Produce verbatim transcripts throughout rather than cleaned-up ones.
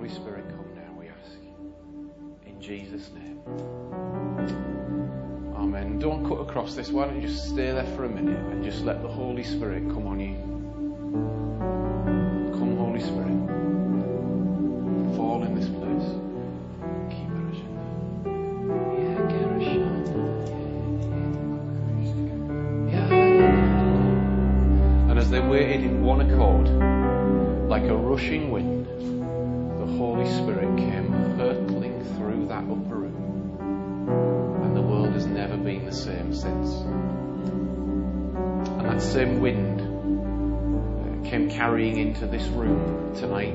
Holy Spirit, come now, we ask. In Jesus' name. Amen. Don't cut across this. Why don't you just stay there for a minute and just let the Holy Spirit come on you. Come, Holy Spirit. Fall in this place. Keep it. Yeah, get a shot. Yeah. And as they waited in one accord, like a rushing wind, the Holy Spirit came hurtling through that upper room. And the world has never been the same since. And that same wind came carrying into this room tonight.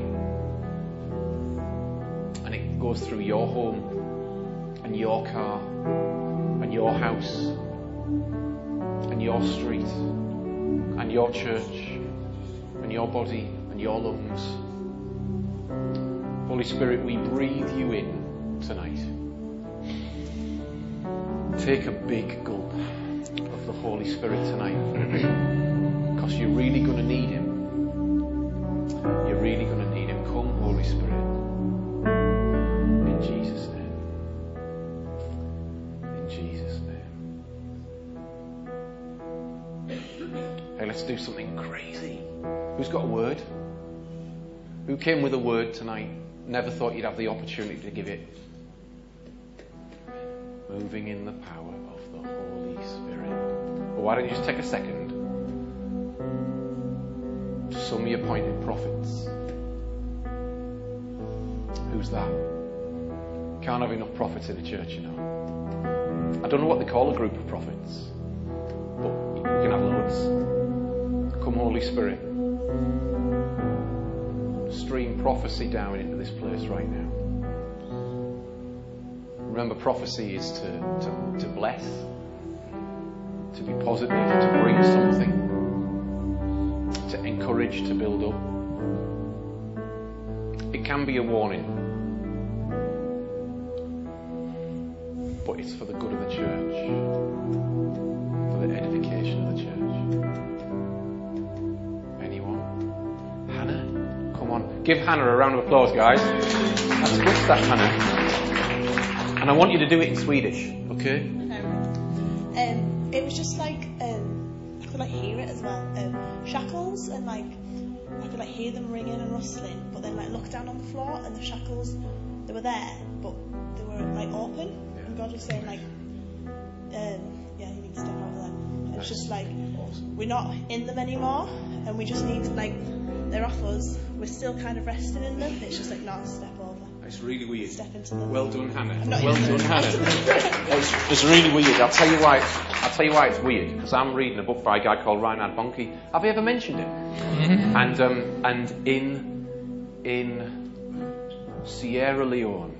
And it goes through your home and your car and your house and your street and your church and your body and your lungs. Holy Spirit, we breathe you in tonight. Take a big gulp of the Holy Spirit tonight, because you're really going to need him. You're really going to need him. Come, Holy Spirit. In Jesus' name. In Jesus' name. Hey, let's do something crazy. Who's got a word? Who came with a word tonight? Never thought you'd have the opportunity to give it. Moving in the power of the Holy Spirit. Well, why don't you just take a second? Some of your appointed prophets. Who's that? Can't have enough prophets in a church, you know. I don't know what they call a group of prophets, but you can have loads. Come, Holy Spirit. Stream prophecy down into this place right now. Remember, prophecy is to, to, to bless, to be positive, to bring something, to encourage, to build up. It can be a warning, but it's for the good of the church, for the edification of the church. Anyone? Hannah? Come on. Give Hannah a round of applause, guys. That's good stuff, Hannah. And I want you to do it in Swedish, okay? Um, it was just like, um, I could like hear it as well. Um, shackles, and like, I could like hear them ringing and rustling, but then like look down on the floor and the shackles, they were there, but they were like open. Yeah. And God was saying like, um, yeah, you need to step out of them. And it's just like, awesome. We're not in them anymore, and we just need to like, they're off us. We're still kind of resting in them. It's just like, not step over. It's really weird. Step into them. Well done, Hannah. Well done, Hannah. it's, it's really weird. I'll tell you why. It's, I'll tell you why it's weird. Because I'm reading a book by a guy called Reinhard Bonnke. Have you ever mentioned it? Mm-hmm. And um, and in in Sierra Leone,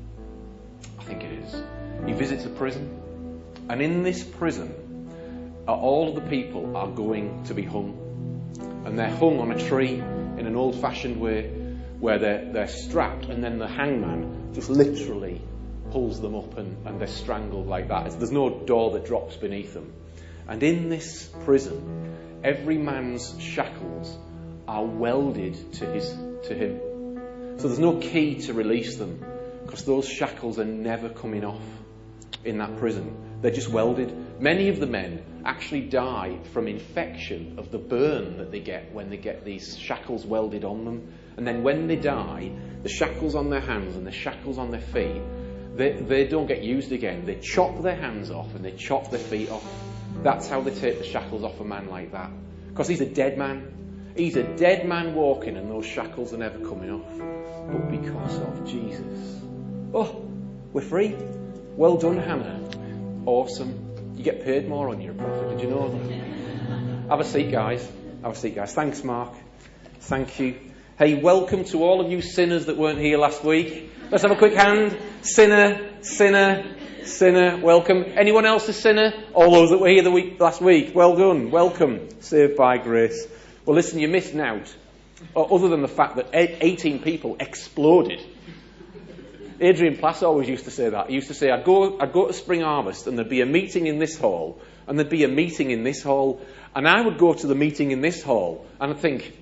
I think it is, he visits a prison, and in this prison, uh, all of the people are going to be hung, and they're hung on a tree in an old-fashioned way, where they're, they're strapped, and then the hangman just literally pulls them up, and, and they're strangled like that. It's, there's no door that drops beneath them. And in this prison, every man's shackles are welded to his to him. So there's no key to release them, because those shackles are never coming off in that prison. They're just welded. Many of the men actually die from infection of the burn that they get when they get these shackles welded on them. And then when they die, the shackles on their hands and the shackles on their feet, they, they don't get used again. They chop their hands off and they chop their feet off. That's how they take the shackles off a man like that. Because he's a dead man. He's a dead man walking, and those shackles are never coming off. But because of Jesus, oh, we're free. Well done, Hannah. Awesome. You get paid more when you're a prophet. Did you know that? Have a seat, guys. Have a seat, guys. Thanks, Mark. Thank you. Hey, welcome to all of you sinners that weren't here last week. Let's have a quick hand. Sinner, sinner, sinner. Welcome. Anyone else a sinner? All those that were here the week last week. Well done. Welcome. Saved by grace. Well, listen, you're missing out. Other than the fact that eighteen people exploded. Adrian Plass always used to say that. He used to say, I'd go, I'd go to Spring Harvest, and there'd be a meeting in this hall, and there'd be a meeting in this hall, and I would go to the meeting in this hall, and I'd think,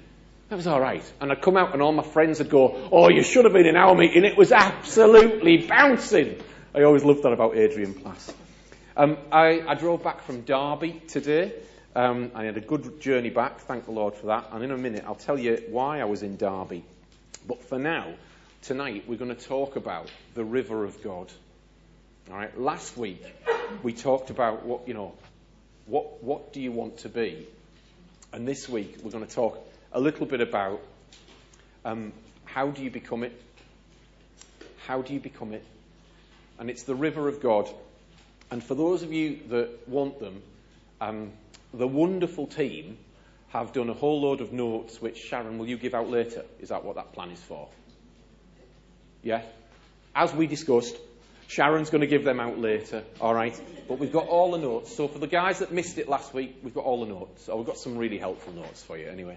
It was all right. And I'd come out and all my friends would go, oh, you should have been in our meeting. It was absolutely bouncing. I always loved that about Adrian Plass. Um, I, I drove back from Derby today. Um, I had a good journey back. Thank the Lord for that. And in a minute, I'll tell you why I was in Derby. But for now, tonight, we're going to talk about the river of God. All right. Last week, we talked about what, you know, what, what do you want to be? And this week, we're going to talk a little bit about um, how do you become it? How do you become it? And it's the river of God. And for those of you that want them, um, the wonderful team have done a whole load of notes, which, Sharon, will you give out later? Is that what that plan is for? Yeah? As we discussed, Sharon's going to give them out later, all right? But we've got all the notes. So for the guys that missed it last week, we've got all the notes. So we've got some really helpful notes for you anyway.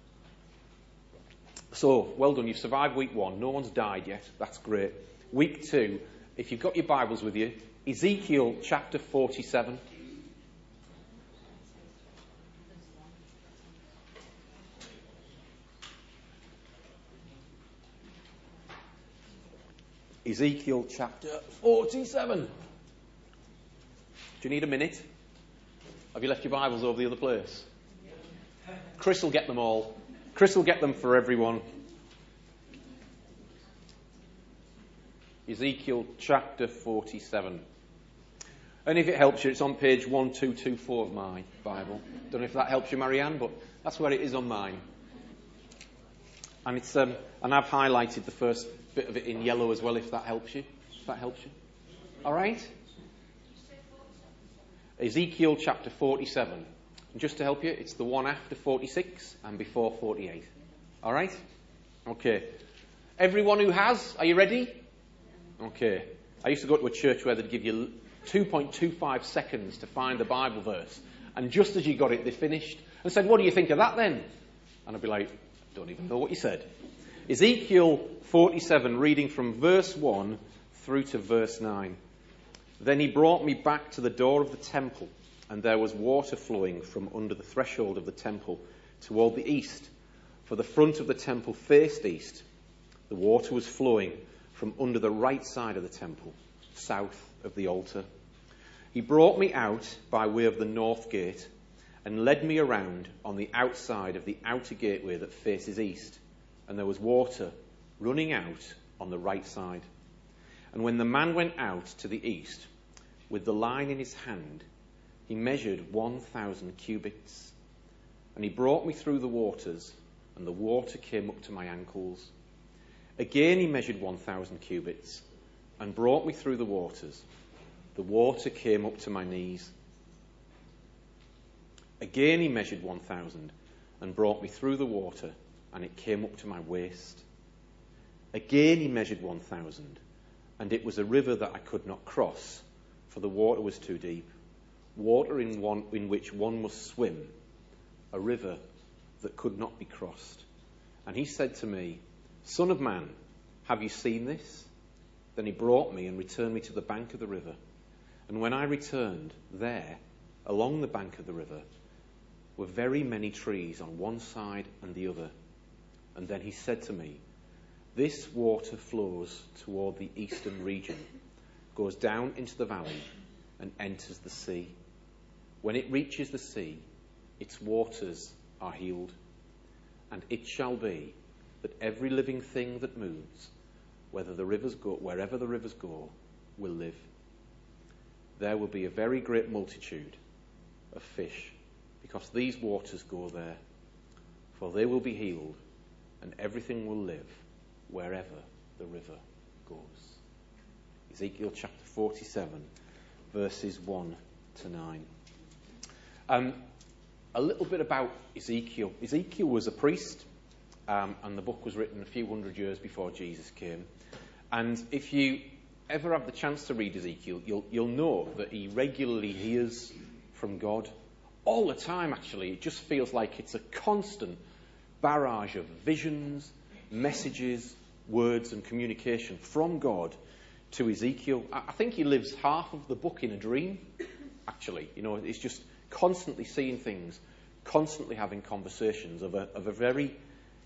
So, well done. You've survived week one. No one's died yet. That's great. Week two, if you've got your Bibles with you, Ezekiel chapter forty-seven. Ezekiel chapter forty-seven. Do you need a minute? Have you left your Bibles over the other place? Chris will get them all. Chris will get them for everyone. Ezekiel chapter forty-seven. And if it helps you, it's on page one two two four of my Bible. Don't know if that helps you, Marianne, but that's where it is on mine. And it's um, and I've highlighted the first bit of it in yellow as well, if that helps you. If that helps you. All right? Ezekiel chapter forty-seven. And just to help you, it's the one after forty-six and before forty-eight. All right? Okay. Everyone who has, are you ready? Okay. I used to go to a church where they'd give you two point two five seconds to find the Bible verse. And just as you got it, they finished and said, what do you think of that then? And I'd be like, don't even know what you said. Ezekiel forty-seven, reading from verse one through to verse nine. Then he brought me back to the door of the temple, and there was water flowing from under the threshold of the temple toward the east, for the front of the temple faced east. The water was flowing from under the right side of the temple, south of the altar. He brought me out by way of the north gate and led me around on the outside of the outer gateway that faces east, and there was water running out on the right side. And when the man went out to the east with the line in his hand, he measured one thousand cubits. And he brought me through the waters, and the water came up to my ankles. Again he measured one thousand cubits, and brought me through the waters. The water came up to my knees. Again he measured one thousand, and brought me through the water, and it came up to my waist. Again he measured one thousand, and it was a river that I could not cross, for the water was too deep. Water in one in which one must swim, a river that could not be crossed. And he said to me, Son of man, have you seen this? Then he brought me and returned me to the bank of the river. And when I returned, there, along the bank of the river, were very many trees on one side and the other. And then he said to me, This water flows toward the eastern region, goes down into the valley, and enters the sea. When it reaches the sea, its waters are healed. And it shall be that every living thing that moves, whether the rivers go, wherever the rivers go, will live. There will be a very great multitude of fish, because these waters go there. For they will be healed, and everything will live wherever the river goes. Ezekiel chapter forty-seven, verses one to nine. Um, a little bit about Ezekiel. Ezekiel was a priest, um, and the book was written a few hundred years before Jesus came. And if you ever have the chance to read Ezekiel, you'll, you'll know that he regularly hears from God. All the time, actually. It just feels like it's a constant barrage of visions, messages, words and communication from God to Ezekiel. I think he lives half of the book in a dream, actually. You know, it's just constantly seeing things, constantly having conversations of a, of a very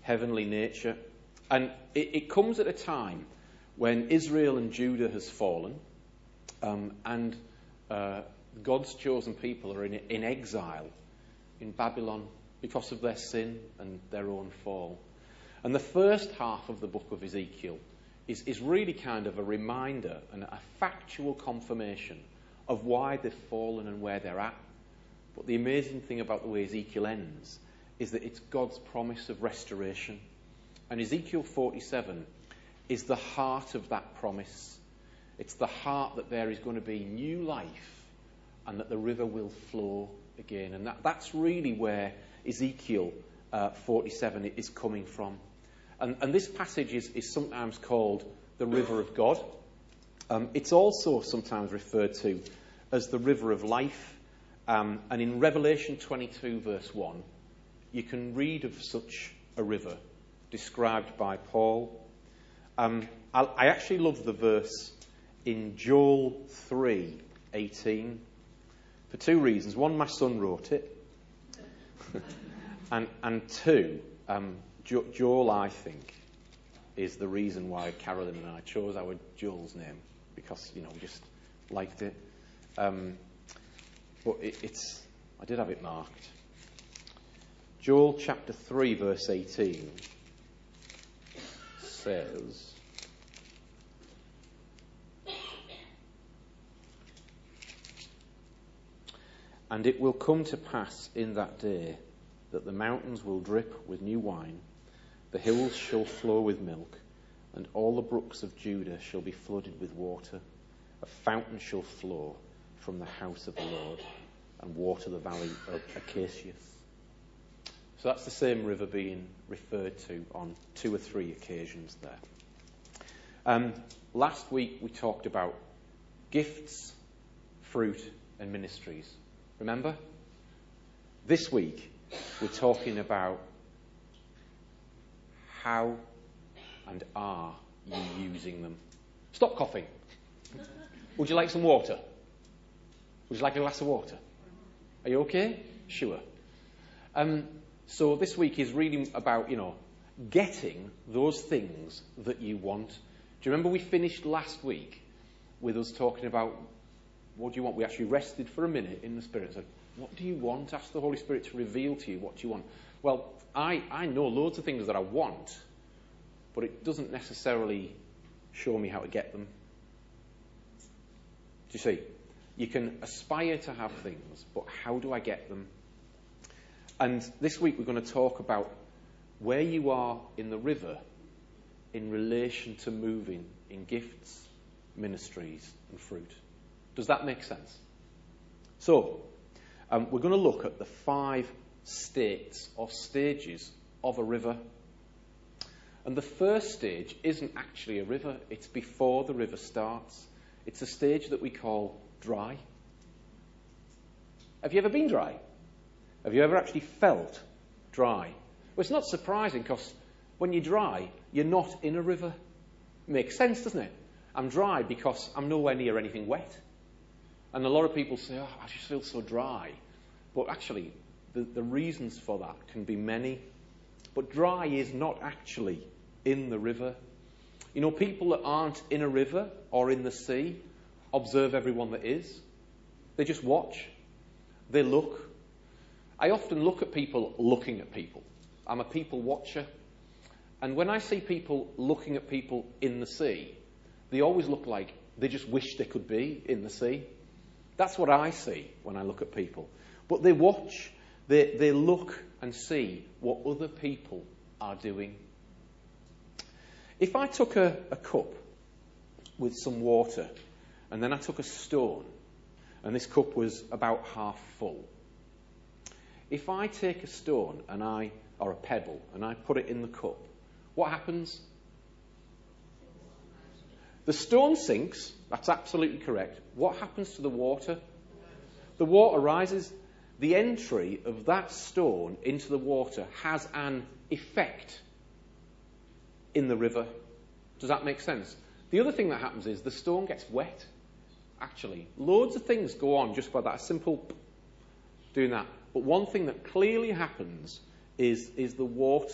heavenly nature. And it, it comes at a time when Israel and Judah has fallen, um, and uh, God's chosen people are in, in exile in Babylon because of their sin and their own fall. And the first half of the book of Ezekiel is, is really kind of a reminder and a factual confirmation of why they've fallen and where they're at. But the amazing thing about the way Ezekiel ends is that it's God's promise of restoration. And Ezekiel forty-seven is the heart of that promise. It's the heart that there is going to be new life and that the river will flow again. And that, that's really where Ezekiel uh, forty-seven is coming from. And, and this passage is, is sometimes called the river of God. Um, it's also sometimes referred to as the river of life. Um, and in Revelation twenty-two, verse one, you can read of such a river described by Paul. Um, I, I actually love the verse in Joel three eighteen for two reasons. One, my son wrote it. and, and two, um, jo- Joel, I think, is the reason why Carolyn and I chose our Joel's name, because, you know, we just liked it. Um, but it, it's, I did have it marked. Joel chapter three, verse eighteen says, "And it will come to pass in that day that the mountains will drip with new wine, the hills shall flow with milk, and all the brooks of Judah shall be flooded with water. A fountain shall flow from the house of the Lord, and water the valley of Acacias." So that's the same river being referred to on two or three occasions there. Um, last week we talked about gifts, fruit, and ministries. Remember? This week we're talking about how and are you using them. Stop coughing. Would you like some water? Would you like a glass of water? Are you okay? Sure. Um, so this week is really about, you know, getting those things that you want. Do you remember we finished last week with us talking about what do you want? We actually rested for a minute in the Spirit and said, what do you want? Ask the Holy Spirit to reveal to you what you want. Well, I, I know loads of things that I want, but it doesn't necessarily show me how to get them. Do you see? You can aspire to have things, but how do I get them? And this week we're going to talk about where you are in the river in relation to moving in gifts, ministries, and fruit. Does that make sense? So, um, we're going to look at the five states or stages of a river. And the first stage isn't actually a river. It's before the river starts. It's a stage that we call dry. Have you ever been dry? Have you ever actually felt dry? Well, it's not surprising, because when you're dry, you're not in a river. Makes sense, doesn't it? I'm dry because I'm nowhere near anything wet. And a lot of people say, oh, I just feel so dry. But actually, the, the reasons for that can be many. But dry is not actually in the river. You know, people that aren't in a river or in the sea observe everyone that is. They just watch. They look. I often look at people looking at people. I'm a people watcher. And when I see people looking at people in the sea, they always look like they just wish they could be in the sea. That's what I see when I look at people. But they watch, they, they look and see what other people are doing. If I took a, a cup with some water, and then I took a stone, and this cup was about half full. If I take a stone and I, or a pebble, and I put it in the cup, what happens? The stone sinks. That's absolutely correct. What happens to the water? The water rises. The entry of that stone into the water has an effect in the river. Does that make sense? The other thing that happens is the stone gets wet. Actually, loads of things go on just by that simple doing that. But one thing that clearly happens is, is the water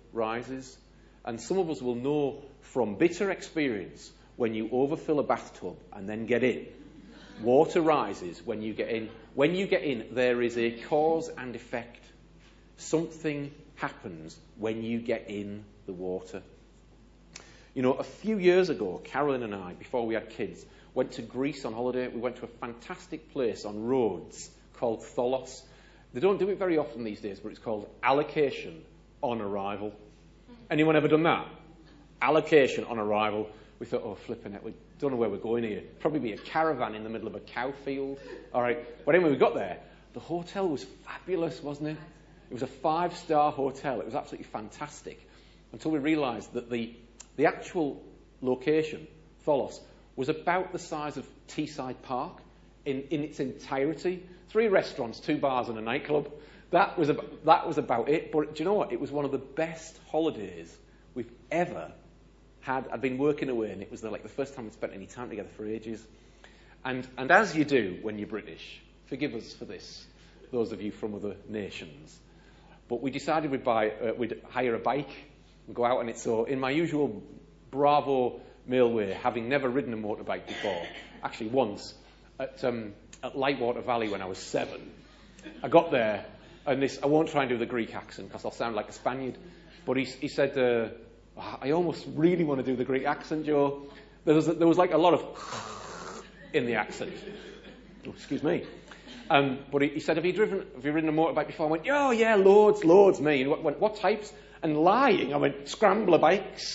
rises. And some of us will know from bitter experience, when you overfill a bathtub and then get in, water rises when you get in. When you get in, there is a cause and effect. Something happens when you get in the water. You know, a few years ago, Carolyn and I, before we had kids, went to Greece on holiday. We went to a fantastic place on Rhodes called Tholos. They don't do it very often these days, but it's called allocation on arrival. Anyone ever done that? Allocation on arrival. We thought, oh, flipping it, we don't know where we're going here. Probably be a caravan in the middle of a cow field. All right. But anyway, we got there. The hotel was fabulous, wasn't it? It was a five-star hotel. It was absolutely fantastic. Until we realised that the, the actual location, Tholos, was about the size of Teesside Park in, in its entirety. Three restaurants, two bars and a nightclub. That was, about, that was about it. But do you know what? It was one of the best holidays we've ever had. I'd been working away, and it was the, like the first time we'd spent any time together for ages. And, and as you do when you're British, forgive us for this, those of you from other nations, but we decided we'd buy, uh, we'd hire a bike and go out on it. So in my usual Bravo male way, having never ridden a motorbike before, actually once at, um, at Lightwater Valley when I was seven, I got there, and this, I won't try and do the Greek accent because I'll sound like a Spaniard, but he, he said, uh, I almost really want to do the Greek accent, Joe. There was, there was like a lot of in the accent. Oh, excuse me. Um, but he, he said, have you driven, have you ridden a motorbike before? I went, oh yeah, loads, loads, me. And he went, what types? And lying, I went, scrambler bikes.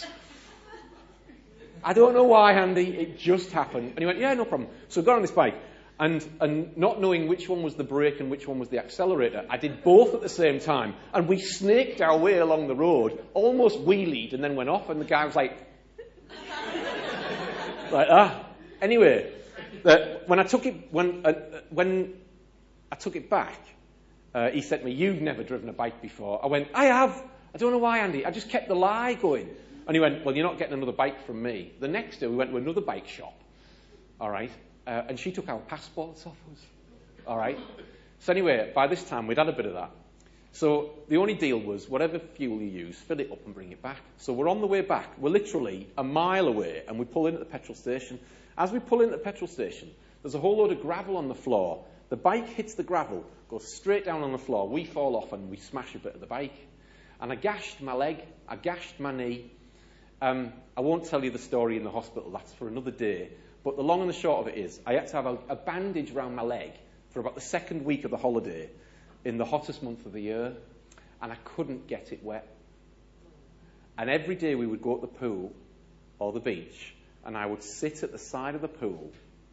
I don't know why, Andy, it just happened. And he went, yeah, no problem. So I got on this bike, and, and not knowing which one was the brake and which one was the accelerator, I did both at the same time, and we snaked our way along the road, almost wheelied, and then went off, and the guy was like, like ah. Anyway, the, when I took it, when, uh, when I took it back, uh, he said to me, you've never driven a bike before. I went, I have. I don't know why, Andy. I just kept the lie going. And he went, well, you're not getting another bike from me. The next day, we went to another bike shop. All right. Uh, and she took our passports off us. All right. So anyway, by this time, we'd had a bit of that. So the only deal was, whatever fuel you use, fill it up and bring it back. So we're on the way back. We're literally a mile away, and we pull in at the petrol station. As we pull in at the petrol station, there's a whole load of gravel on the floor. The bike hits the gravel, goes straight down on the floor. We fall off, and we smash a bit of the bike. And I gashed my leg. I gashed my knee. Um, I won't tell you the story in the hospital. That's for another day. But the long and the short of it is, I had to have a, a bandage around my leg for about the second week of the holiday in the hottest month of the year, and I couldn't get it wet. And every day we would go to the pool or the beach, and I would sit at the side of the pool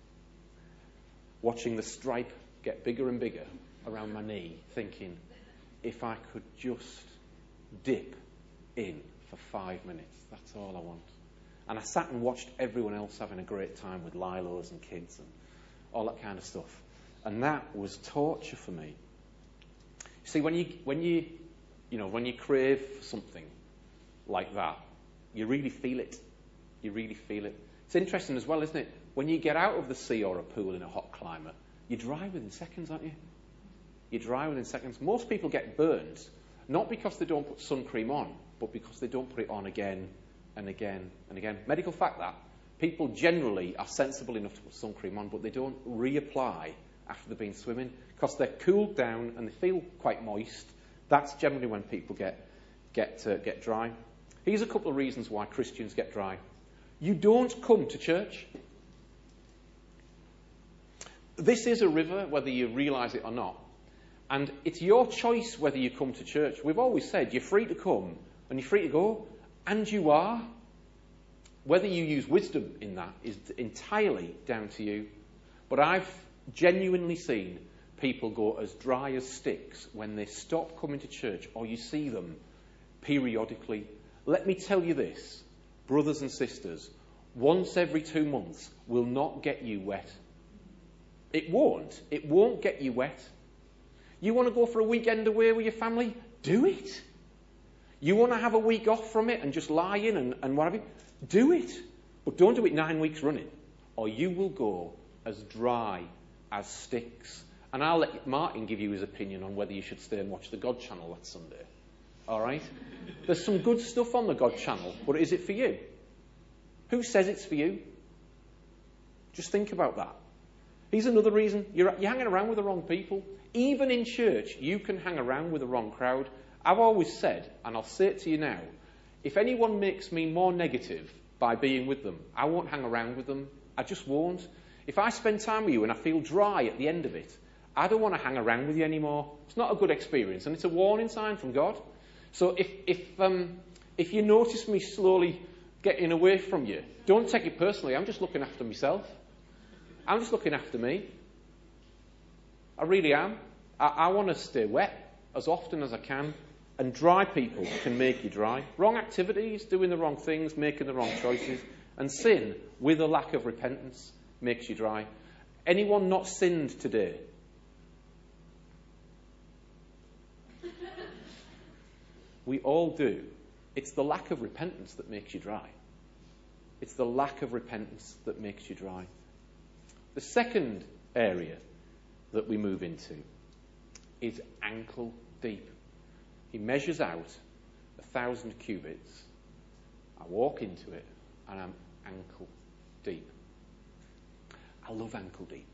watching the stripe get bigger and bigger around my knee, thinking, if I could just dip in for five minutes, that's all I want. And I sat and watched everyone else having a great time with Lilos and kids and all that kind of stuff. And that was torture for me. See, when you, when you, you know, when you crave something like that, you really feel it. You really feel it. It's interesting as well, isn't it? When you get out of the sea or a pool in a hot climate, you're dry within seconds, aren't you? You're dry within seconds. Most people get burned, not because they don't put sun cream on, but because they don't put it on again and again and again. Medical fact that people generally are sensible enough to put sun cream on, but they don't reapply after they've been swimming because they're cooled down and they feel quite moist. That's generally when people get get uh, get dry. Here's a couple of reasons why Christians get dry. You don't come to church. This is a river, whether you realise it or not. And it's your choice whether you come to church. We've always said you're free to come and you're free to go. And you are. Whether you use wisdom in that is entirely down to you. But I've genuinely seen people go as dry as sticks when they stop coming to church, or you see them periodically. Let me tell you this, brothers and sisters, once every two months will not get you wet. It won't. It won't get you wet. You want to go for a weekend away with your family? Do it. You want to have a week off from it and just lie in and, and what have you? Do it. But don't do it nine weeks running, or you will go as dry as sticks. And I'll let Martin give you his opinion on whether you should stay and watch the God channel that Sunday. All right? There's some good stuff on the God channel, but is it for you? Who says it's for you? Just think about that. Here's another reason. You're, you're hanging around with the wrong people. Even in church, you can hang around with the wrong crowd. I've always said, and I'll say it to you now, if anyone makes me more negative by being with them, I won't hang around with them. I just won't. If I spend time with you and I feel dry at the end of it, I don't want to hang around with you anymore. It's not a good experience, and it's a warning sign from God. So if if um, if you notice me slowly getting away from you, don't take it personally. I'm just looking after myself. I'm just looking after me. I really am. I, I want to stay wet as often as I can. And dry people can make you dry. Wrong activities, doing the wrong things, making the wrong choices. And sin, with a lack of repentance, makes you dry. Anyone not sinned today? We all do. It's the lack of repentance that makes you dry. It's the lack of repentance that makes you dry. The second area that we move into is ankle deep. He measures out a thousand cubits. I walk into it and I'm ankle deep. I love ankle deep.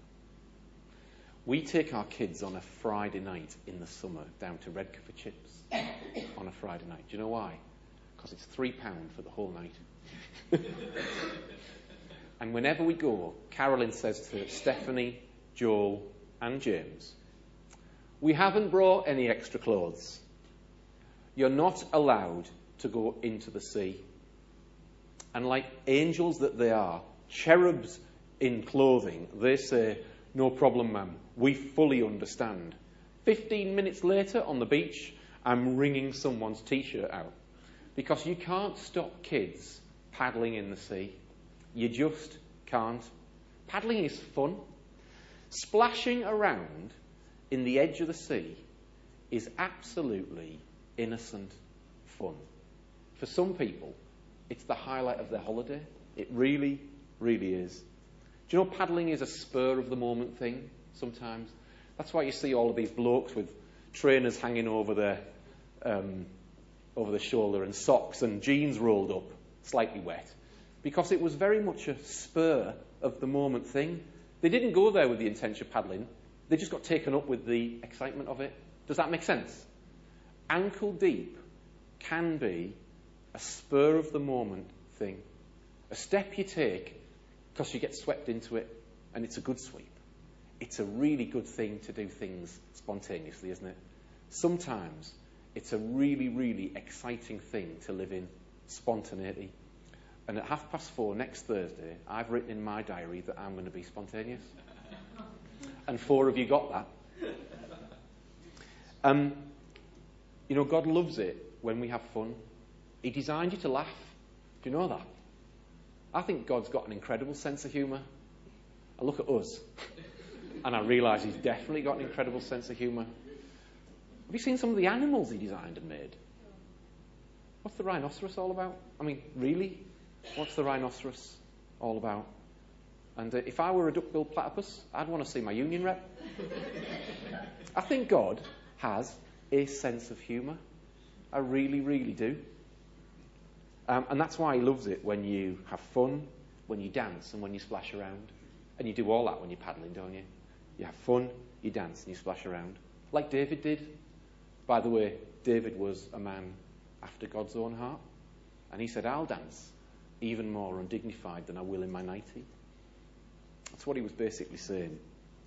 We take our kids on a Friday night in the summer down to Redcar for chips on a Friday night. Do you know why? Because it's three pounds for the whole night. And whenever we go, Carolyn says to Stephanie, Joel and James, we haven't brought any extra clothes. You're not allowed to go into the sea. And like angels that they are, cherubs in clothing, they say, no problem, ma'am. We fully understand. Fifteen minutes later on the beach, I'm wringing someone's t-shirt out. Because you can't stop kids paddling in the sea. You just can't. Paddling is fun. Splashing around in the edge of the sea is absolutely innocent fun. For some people, it's the highlight of their holiday. It really, really is. Do you know paddling is a spur of the moment thing sometimes? That's why you see all of these blokes with trainers hanging over their um, over their shoulder and socks and jeans rolled up, slightly wet. Because it was very much a spur of the moment thing. They didn't go there with the intention of paddling. They just got taken up with the excitement of it. Does that make sense? Ankle deep can be a spur of the moment thing. A step you take because you get swept into it and it's a good sweep. It's a really good thing to do things spontaneously, isn't it? Sometimes it's a really, really exciting thing to live in spontaneity. And at half past four next Thursday, I've written in my diary that I'm going to be spontaneous. And four of you got that. Um, you know, God loves it when we have fun. He designed you to laugh. Do you know that? I think God's got an incredible sense of humour. I look at us, and I realise he's definitely got an incredible sense of humour. Have you seen some of the animals he designed and made? What's the rhinoceros all about? I mean, really? What's the rhinoceros all about? And uh, if I were a duck-billed platypus, I'd want to see my union rep. I think God has a sense of humour. I really, really do. Um, and that's why he loves it when you have fun, when you dance, and when you splash around. And you do all that when you're paddling, don't you? You have fun, you dance, and you splash around. Like David did. By the way, David was a man after God's own heart. And he said, I'll dance even more undignified than I will in my nightie. That's what he was basically saying.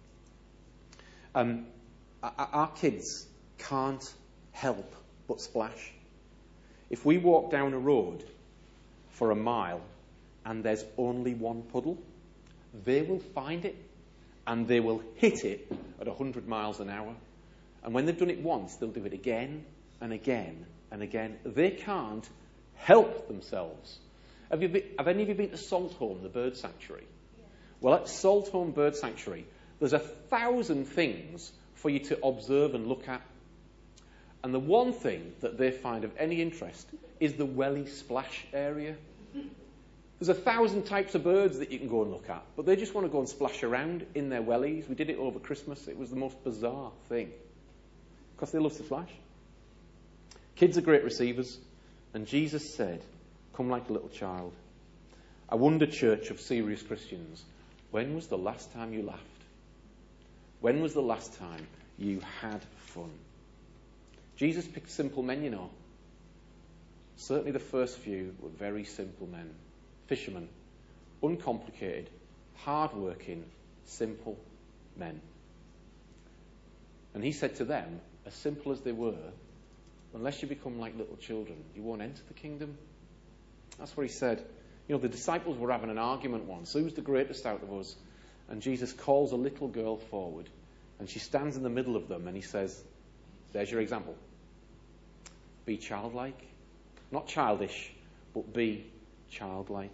Um, our kids can't help but splash. If we walk down a road for a mile and there's only one puddle, they will find it and they will hit it at one hundred miles an hour. And when they've done it once, they'll do it again and again and again. They can't help themselves. Have, you been, have any of you been to Saltholm, the bird sanctuary? Yeah. Well, at Saltholm Bird Sanctuary, there's a thousand things for you to observe and look at. And the one thing that they find of any interest is the welly splash area. There's a thousand types of birds that you can go and look at, but they just want to go and splash around in their wellies. We did it over Christmas. It was the most bizarre thing. Because they love to splash. Kids are great receivers. And Jesus said, come like a little child. I wonder, church of serious Christians, when was the last time you laughed? When was the last time you had fun? Jesus picked simple men, you know. Certainly the first few were very simple men. Fishermen. Uncomplicated, hard-working, simple men. And he said to them, as simple as they were, unless you become like little children, you won't enter the kingdom. That's what he said. You know, the disciples were having an argument once. Who's the greatest out of us? And Jesus calls a little girl forward, and she stands in the middle of them, and he says, there's your example. Be childlike. Not childish, but be childlike.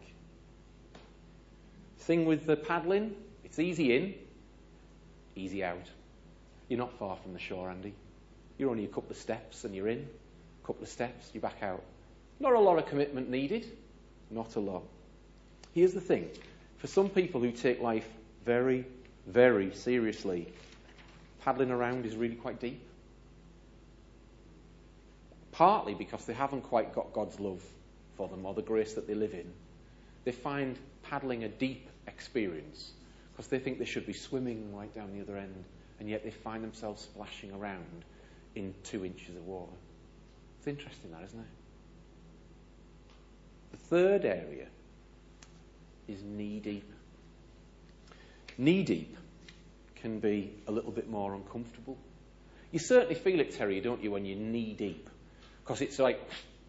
Thing with the paddling, it's easy in, easy out. You're not far from the shore, Andy. You're only a couple of steps and you're in. A couple of steps, you're back out. Not a lot of commitment needed. Not a lot. Here's the thing. For some people who take life very, very seriously, paddling around is really quite deep. Partly because they haven't quite got God's love for them or the grace that they live in. They find paddling a deep experience because they think they should be swimming right down the other end, and yet they find themselves splashing around in two inches of water. It's interesting, that, isn't it? The third area is knee-deep. Knee-deep can be a little bit more uncomfortable. You certainly feel it, Terry, don't you, when you're knee-deep? Because it's like...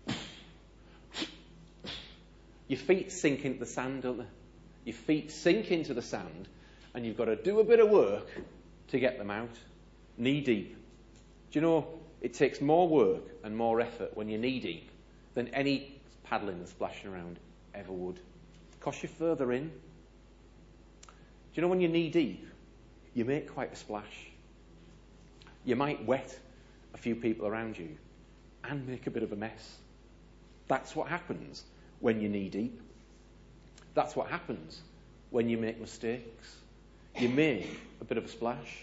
Your feet sink into the sand, don't they? Your feet sink into the sand, and you've got to do a bit of work to get them out. Knee-deep. Do you know, it takes more work and more effort when you're knee-deep than any paddling and splashing around ever would. Because you're further in. Do you know, when you're knee-deep, you make quite a splash. You might wet a few people around you and make a bit of a mess. That's what happens when you're knee-deep. That's what happens when you make mistakes. You make a bit of a splash.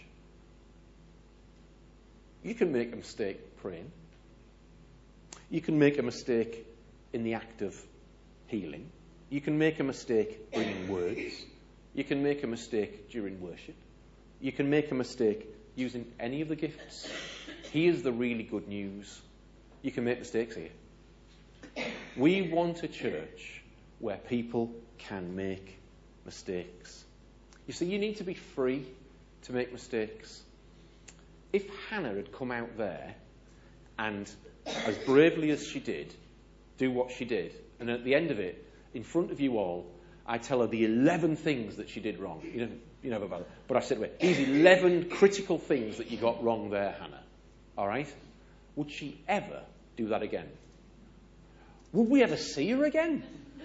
You can make a mistake praying. You can make a mistake in the act of healing. You can make a mistake bringing words. You can make a mistake during worship. You can make a mistake using any of the gifts. Here's the really good news. You can make mistakes here. We want a church where people can make mistakes. You see, you need to be free to make mistakes. If Hannah had come out there and, as bravely as she did, do what she did, and at the end of it, in front of you all, I tell her the eleven things that she did wrong. You know, you know about it. But I said to her, these eleven critical things that you got wrong there, Hannah. All right? Would she ever do that again? Would we ever see her again?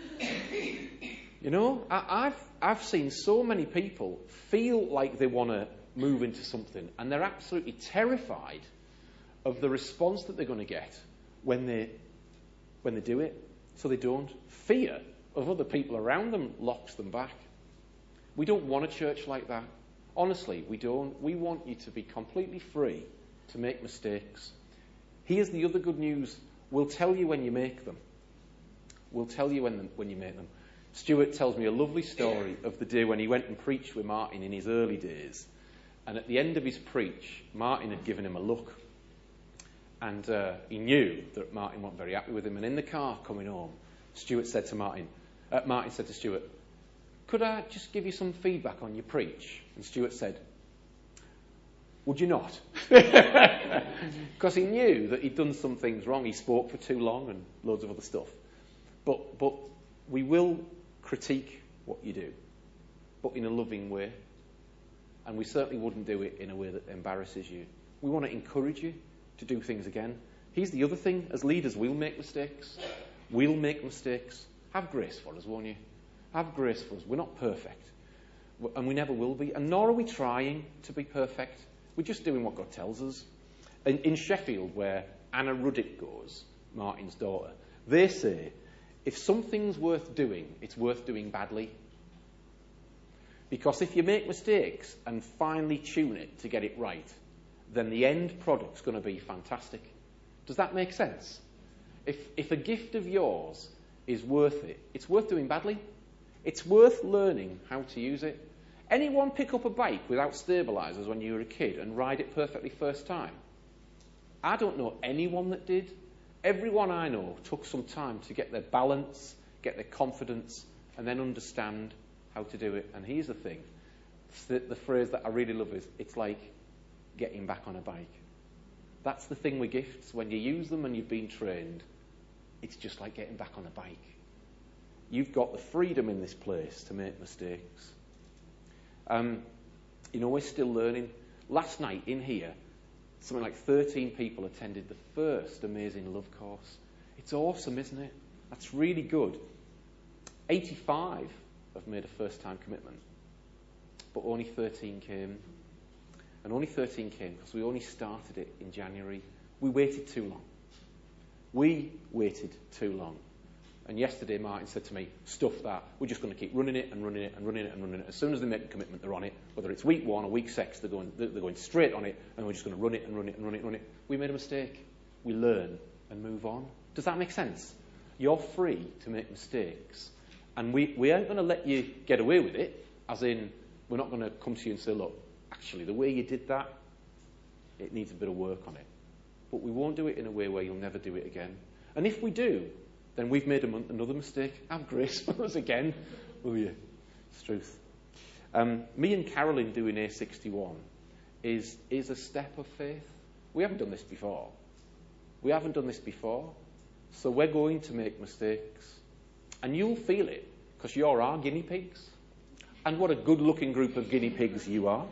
You know, I, I've I've seen so many people feel like they want to move into something, and they're absolutely terrified of the response that they're going to get when they when they do it. So they don't. Fear of other people around them locks them back. We don't want a church like that. Honestly, we don't. We want you to be completely free to make mistakes. Here's the other good news. We'll tell you when you make them. We'll tell you when, the, when you make them. Stuart tells me a lovely story of the day when he went and preached with Martin in his early days. And at the end of his preach, Martin had given him a look. And uh, he knew that Martin wasn't very happy with him. And in the car coming home, Stuart said to Martin, uh, Martin said to Stuart, could I just give you some feedback on your preach? And Stuart said, would you not? Because he knew that he'd done some things wrong. He spoke for too long and loads of other stuff. But but we will critique what you do, but in a loving way. And we certainly wouldn't do it in a way that embarrasses you. We want to encourage you to do things again. Here's the other thing. As leaders, we'll make mistakes. We'll make mistakes. Have grace for us, won't you? Have grace for us. We're not perfect. And we never will be. And nor are we trying to be perfect. We're just doing what God tells us. In, in Sheffield, where Anna Ruddick goes, Martin's daughter, they say, if something's worth doing, it's worth doing badly. Because if you make mistakes and finally tune it to get it right, then the end product's going to be fantastic. Does that make sense? If, if a gift of yours is worth it, it's worth doing badly. It's worth learning how to use it. Anyone pick up a bike without stabilisers when you were a kid and ride it perfectly first time? I don't know anyone that did. Everyone I know took some time to get their balance, get their confidence, and then understand how to do it. And here's the thing. The, the phrase that I really love is, it's like getting back on a bike. That's the thing with gifts. When you use them and you've been trained, it's just like getting back on a bike. You've got the freedom in this place to make mistakes. Um, you know, we're still learning. Last night in here, something like thirteen people attended the first Amazing Love course. It's awesome, isn't it? That's really good. eighty-five have made a first-time commitment, but only thirteen came. And only thirteen came because we only started it in January. We waited too long. We waited too long. And yesterday Martin said to me, stuff that, we're just going to keep running it and running it and running it and running it. As soon as they make a commitment, they're on it. Whether it's week one or week six, they're going, they're going straight on it, and we're just going to run it and run it and run it and run it. We made a mistake. We learn and move on. Does that make sense? You're free to make mistakes. And we, we aren't going to let you get away with it, as in, we're not going to come to you and say, look, actually, the way you did that, it needs a bit of work on it. But we won't do it in a way where you'll never do it again. And if we do, then we've made a, another mistake. Have grace for us again. Oh, yeah. It's truth. Um, me and Carolyn doing A sixty-one is, is a step of faith. We haven't done this before. We haven't done this before. So we're going to make mistakes. And you'll feel it, because you're our guinea pigs. And what a good-looking group of guinea pigs you are.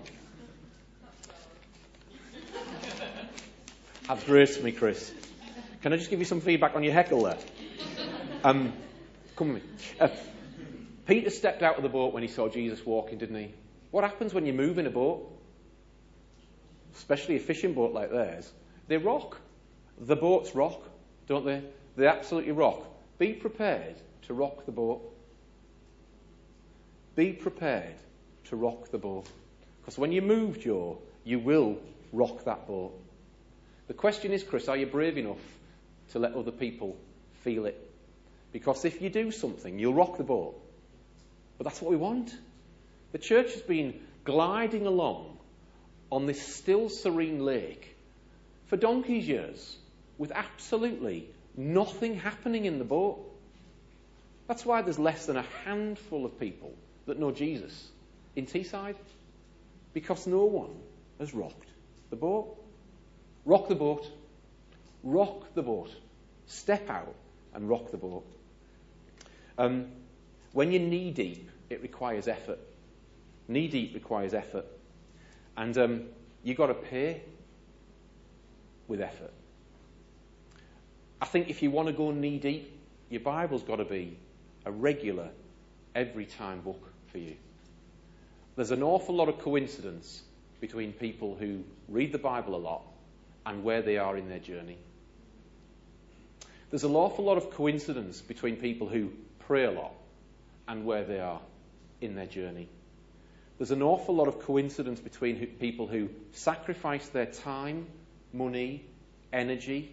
Have grace for me, Chris. Can I just give you some feedback on your heckle there? Um, come with me. Uh, Peter stepped out of the boat when he saw Jesus walking, didn't he? What happens when you move in a boat? Especially a fishing boat like theirs. They rock. The boats rock, don't they? They absolutely rock. Be prepared to rock the boat. Be prepared to rock the boat. Because when you move, Joe, you will rock that boat. The question is, Chris, are you brave enough to let other people feel it? Because if you do something, you'll rock the boat. But that's what we want. The church has been gliding along on this still, serene lake for donkey's years with absolutely nothing happening in the boat. That's why there's less than a handful of people that know Jesus in Teesside. Because no one has rocked the boat. Rock the boat. Rock the boat. Step out and rock the boat. Um, when you're knee-deep, it requires effort. Knee-deep requires effort. And um, you've got to pay with effort. I think if you want to go knee-deep, your Bible's got to be a regular, every-time book for you. There's an awful lot of coincidence between people who read the Bible a lot and where they are in their journey. There's an awful lot of coincidence between people who pray a lot and where they are in their journey. There's an awful lot of coincidence between who, people who sacrifice their time, money, energy,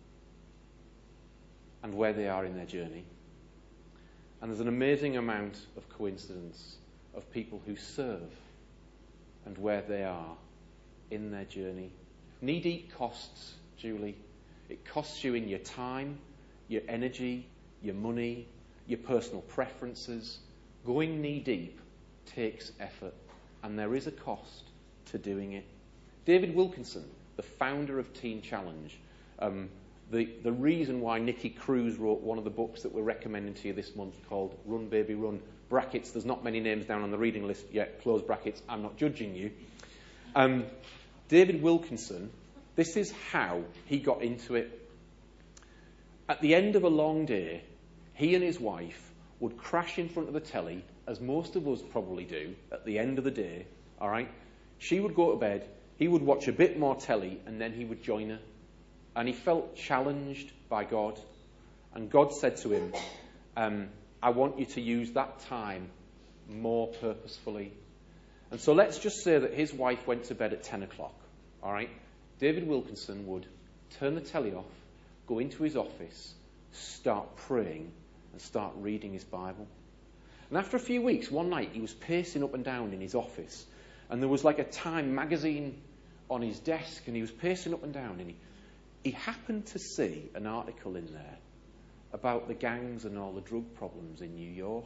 and where they are in their journey. And there's an amazing amount of coincidence of people who serve and where they are in their journey. Knee-deep costs, Julie. It costs you in your time, your energy, your money, your personal preferences. Going knee-deep takes effort, and there is a cost to doing it. David Wilkinson, the founder of Teen Challenge, um, the, the reason why Nicky Cruz wrote one of the books that we're recommending to you this month called Run Baby Run, brackets, there's not many names down on the reading list yet, close brackets, I'm not judging you. Um, David Wilkinson, this is how he got into it. At the end of a long day, he and his wife would crash in front of the telly, as most of us probably do, at the end of the day, all right? She would go to bed, he would watch a bit more telly, and then he would join her. And he felt challenged by God. And God said to him, um, I want you to use that time more purposefully. And so let's just say that his wife went to bed at ten o'clock, all right? David Wilkinson would turn the telly off, go into his office, start praying, and start reading his Bible. And after a few weeks, one night, he was pacing up and down in his office, and there was like a Time magazine on his desk, and he was pacing up and down, and he, he happened to see an article in there about the gangs and all the drug problems in New York.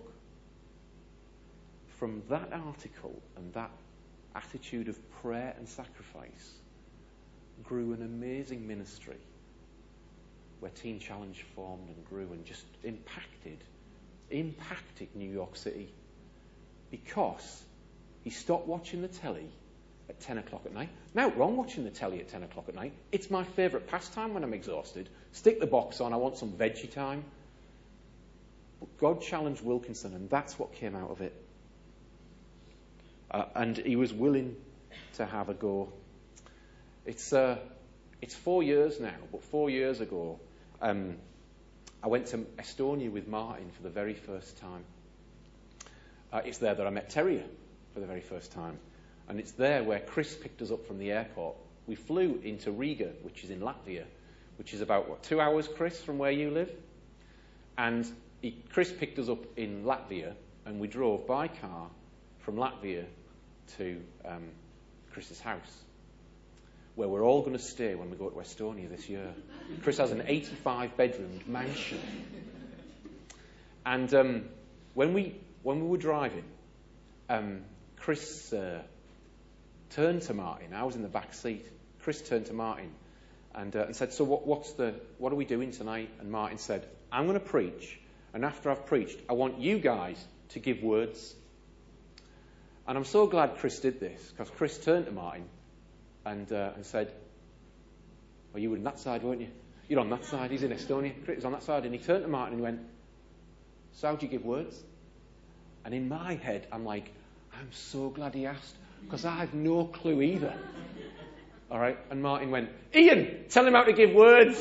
From that article and that attitude of prayer and sacrifice grew an amazing ministry where Teen Challenge formed and grew and just impacted, impacted New York City, because he stopped watching the telly at ten o'clock at night. Now, wrong watching the telly at ten o'clock at night. It's my favourite pastime when I'm exhausted. Stick the box on, I want some veggie time. But God challenged Wilkinson, and that's what came out of it. Uh, and he was willing to have a go. It's uh, it's four years now, but four years ago, um, I went to Estonia with Martin for the very first time. Uh, it's there that I met Terrier for the very first time. And it's there where Chris picked us up from the airport. We flew into Riga, which is in Latvia, which is about, what, two hours, Chris, from where you live? And he, Chris picked us up in Latvia, and we drove by car from Latvia to um, Chris's house, where we're all going to stay when we go to Estonia this year. Chris has an eighty-five bedroomed mansion. And um, when we when we were driving, um, Chris uh, turned to Martin. I was in the back seat. Chris turned to Martin and, uh, and said, "So what, what's the what are we doing tonight?" And Martin said, "I'm going to preach, and after I've preached, I want you guys to give words." And I'm so glad Chris did this, because Chris turned to Martin and uh, and said, "Well, you were on that side, weren't you? You're on that side." He's in Estonia. Chris was on that side, and he turned to Martin and he went, "So how do you give words?" And in my head, I'm like, I'm so glad he asked, because I have no clue either. All right? And Martin went, "Ian, tell him how to give words."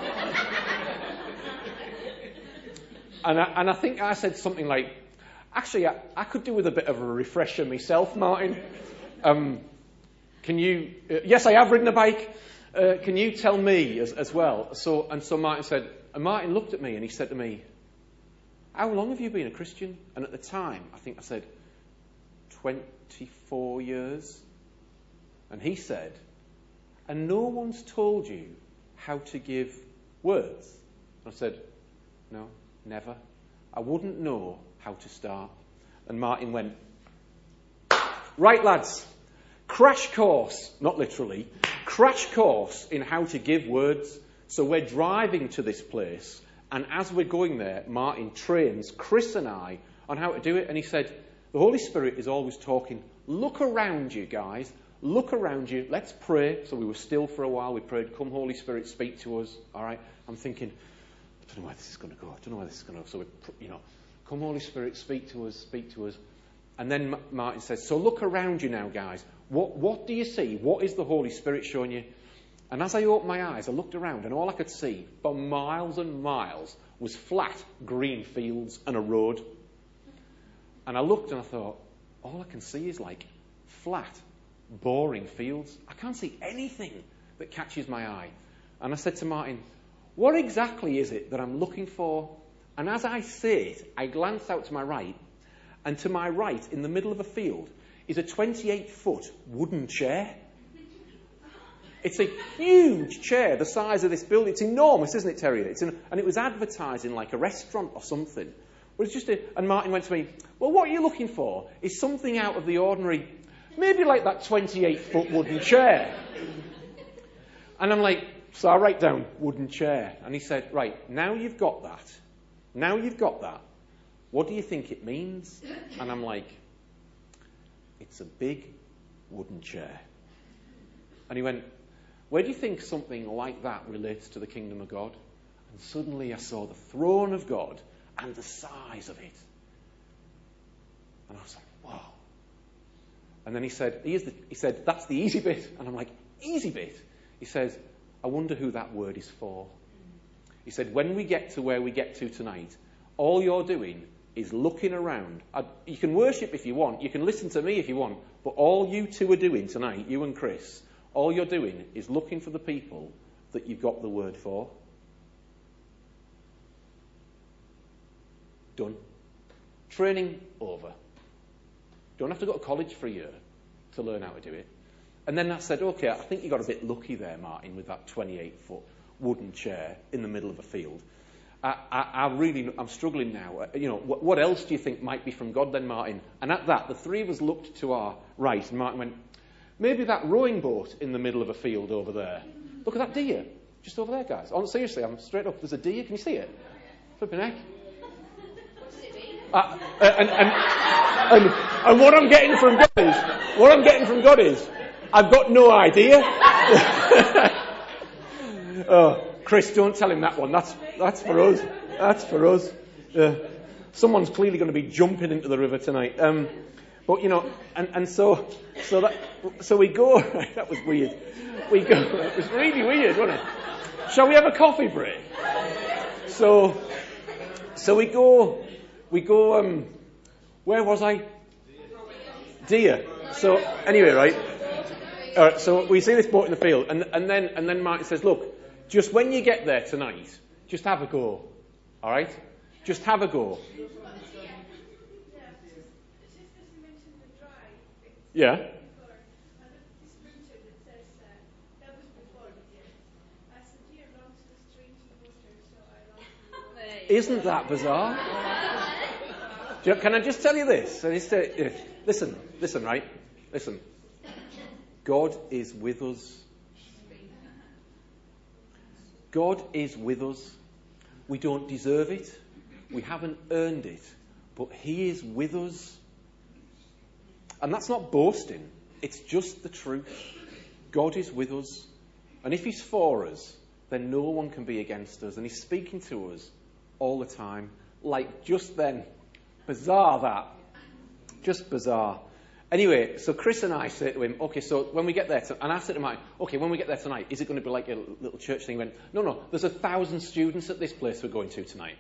and, I, and I think I said something like, "Actually, I, I could do with a bit of a refresher myself, Martin. Um, can you... Uh, yes, I have ridden a bike. Uh, can you tell me as, as well?" So And so Martin said... And Martin looked at me and he said to me, "How long have you been a Christian?" And at the time, I think I said, twenty-four years. And he said, "And no one's told you how to give words?" I said, "No, never. I wouldn't know how to start." And Martin went, "Right, lads, crash course," not literally, crash course in how to give words. So we're driving to this place, and as we're going there, Martin trains Chris and I on how to do it. And he said, "The Holy Spirit is always talking. Look around you, guys. Look around you. Let's pray." So we were still for a while. We prayed, "Come, Holy Spirit, speak to us." All right. I'm thinking, I don't know where this is going to go. I don't know where this is going to go. So we, you know, "Come, Holy Spirit, speak to us, speak to us." And then M- Martin says, "So look around you now, guys. What what do you see? What is the Holy Spirit showing you?" And as I opened my eyes, I looked around, and all I could see for miles and miles was flat green fields and a road. And I looked and I thought, all I can see is like flat, boring fields. I can't see anything that catches my eye. And I said to Martin, "What exactly is it that I'm looking for?" And as I say it, I glanced out to my right, and to my right, in the middle of a field, is a twenty-eight foot wooden chair. It's a huge chair, the size of this building. It's enormous, isn't it, Terrier? It's an, and it was advertised in like a restaurant or something. But it's just a, and Martin went to me, "Well, what are you looking for? Is something out of the ordinary, maybe like that twenty-eight foot wooden chair." And I'm like, so I write down wooden chair. And he said, "Right, now you've got that. Now you've got that. What do you think it means?" And I'm like, "It's a big wooden chair." And he went, "Where do you think something like that relates to the kingdom of God?" And suddenly I saw the throne of God and the size of it. And I was like, wow. And then he said, Here's the, he said, "That's the easy bit." And I'm like, "Easy bit?" He says, "I wonder who that word is for." He said, "When we get to where we get to tonight, all you're doing is looking around. I, you can worship if you want. You can listen to me if you want. But all you two are doing tonight, you and Chris, all you're doing is looking for the people that you've got the word for." Done. Training over. Don't have to go to college for a year to learn how to do it. And then I said, okay, I think you got a bit lucky there, Martin, with that twenty-eight foot wooden chair in the middle of a field. I, I, I really, I'm struggling now. You know, what, what else do you think might be from God then, Martin? And at that, the three of us looked to our right, and Martin went, maybe that rowing boat in the middle of a field over there. Look at that deer. Just over there, guys. Oh, seriously, I'm straight up. There's a deer. Can you see it? Flipping heck. Uh, and, and, and, and what I'm getting from God is, what I'm getting from God is, I've got no idea. Oh, Chris, don't tell him that one. That's that's for us. That's for us. Uh, someone's clearly going to be jumping into the river tonight. Um, but you know, and, and so so that so we go. That was weird. We go. It was really weird, wasn't it? Shall we have a coffee break? So so we go. We go. Um, where was I? Deer. So anyway, right. All right. So we see this boat in the field, and and then and then Martin says, "Look, just when you get there tonight, just have a go. All right? Just have a go." Yeah. Isn't that bizarre? Do you, can I just tell you this? Listen, listen, right? Listen. God is with us. God is with us. We don't deserve it. We haven't earned it. But He is with us. And that's not boasting. It's just the truth. God is with us. And if He's for us, then no one can be against us. And He's speaking to us all the time. Like just then. Bizarre that. Just bizarre. Anyway, so Chris and I say to him, okay, so when we get there, to, and I said to Mike, okay, when we get there tonight, is it going to be like a little church thing? He went, no, no, there's a thousand students at this place we're going to tonight.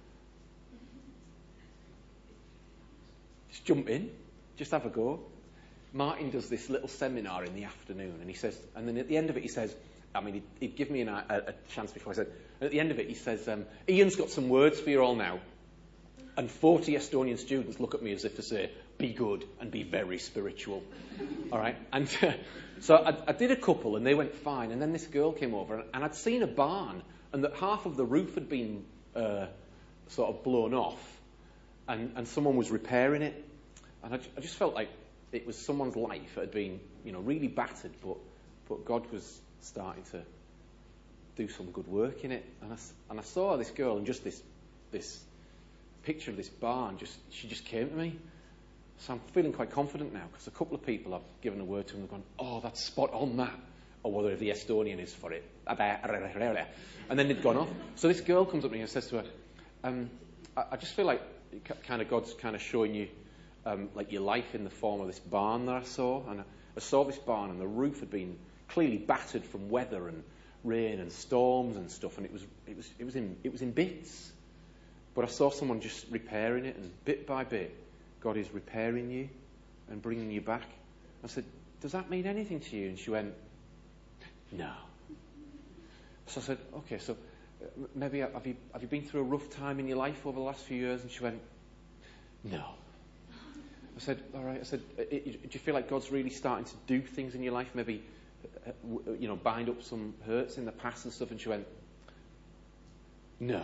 Just jump in, just have a go. Martin does this little seminar in the afternoon, and he says, and then at the end of it he says, I mean, he'd, he'd give me an, a, a chance before I said, and at the end of it he says, um, Ian's got some words for you all now. And forty Estonian students look at me as if to say, be good and be very spiritual. All right? And uh, so I, I did a couple and they went fine. And then this girl came over and, and I'd seen a barn and that half of the roof had been uh, sort of blown off and, and someone was repairing it. And I, I just felt like it was someone's life that had been, you know, really battered, but, but God was starting to do some good work in it. And I, and I saw this girl and just this this... picture of this barn, just she just came to me. So I'm feeling quite confident now because a couple of people I've given a word to and they've gone, oh, that's spot on that. Or whether the Estonian is for it. And then they'd gone off. So this girl comes up to me and says to her, um, I, I just feel like kind of God's kind of showing you um, like your life in the form of this barn that I saw. And I, I saw this barn and the roof had been clearly battered from weather and rain and storms and stuff. And it was it was it was in it was in bits. But I saw someone just repairing it, and bit by bit, God is repairing you and bringing you back. I said, does that mean anything to you? And she went, no. So I said, okay, so maybe have you have you been through a rough time in your life over the last few years? And she went, no. I said, all right. I said, do you feel like God's really starting to do things in your life? Maybe, you know, bind up some hurts in the past and stuff? And she went, no.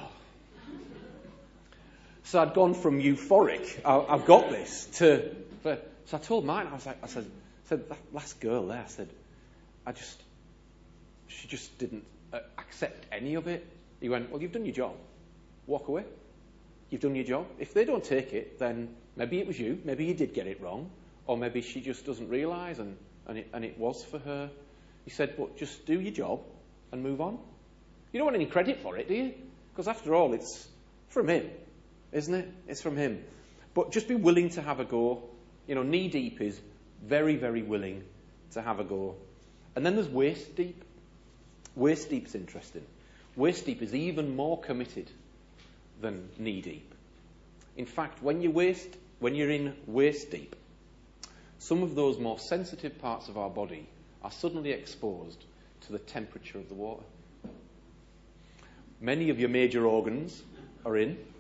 So I'd gone from euphoric, I, I've got this, to... So I told mine, I was like, I said, I said, that last girl there, I said, I just... She just didn't uh, accept any of it. He went, well, you've done your job. Walk away. You've done your job. If they don't take it, then maybe it was you. Maybe you did get it wrong. Or maybe she just doesn't realise and, and, it, and it was for her. He said, but just do your job and move on. You don't want any credit for it, do you? Because after all, it's from him. Isn't it? It's from him. But just be willing to have a go. You know, knee deep is very, very willing to have a go. And then there's waist deep. Waist deep's interesting. Waist deep is even more committed than knee deep. In fact, when you waist, when you're in waist deep, some of those more sensitive parts of our body are suddenly exposed to the temperature of the water. Many of your major organs are in.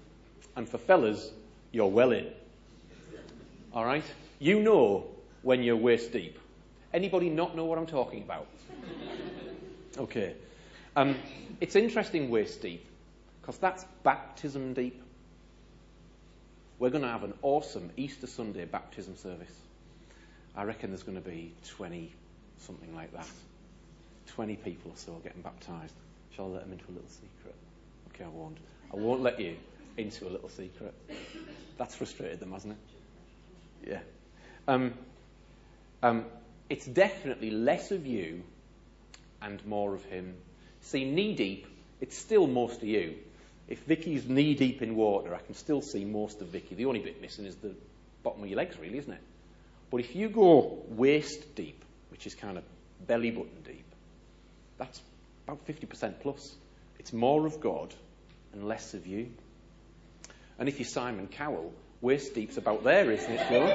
And for fellas, you're well in. All right? You know when you're waist deep. Anybody not know what I'm talking about? Okay. Um, it's interesting, waist deep, because that's baptism deep. We're going to have an awesome Easter Sunday baptism service. I reckon there's going to be twenty, something like that. twenty people or so getting baptised. Shall I let them into a little secret? Okay, I won't. I won't let you into a little secret. That's frustrated them, hasn't it? Yeah. Um, um, it's definitely less of you and more of him. See, knee-deep, it's still most of you. If Vicky's knee-deep in water, I can still see most of Vicky. The only bit missing is the bottom of your legs, really, isn't it? But if you go waist-deep, which is kind of belly-button deep, that's about fifty percent plus. It's more of God and less of you. And if you're Simon Cowell, waist-deep's about there, isn't it, Phil?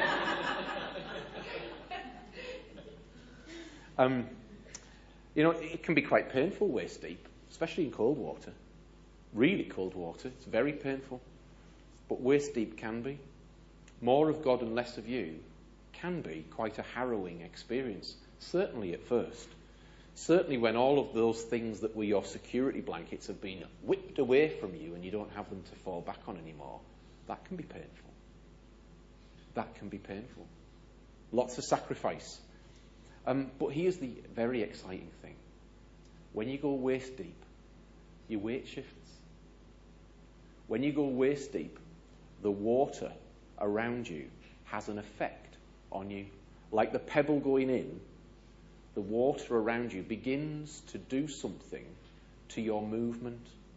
um, you know, it can be quite painful waist-deep, especially in cold water. Really cold water. It's very painful. But waist-deep can be. More of God and less of you can be quite a harrowing experience, certainly at first. Certainly when all of those things that were your security blankets have been whipped away from you and you don't have them to fall back on anymore, that can be painful. That can be painful. Lots of sacrifice. Um, but here's the very exciting thing. When you go waist deep, your weight shifts. When you go waist deep, the water around you has an effect on you. Like the pebble going in, the water around you begins to do something to your movement.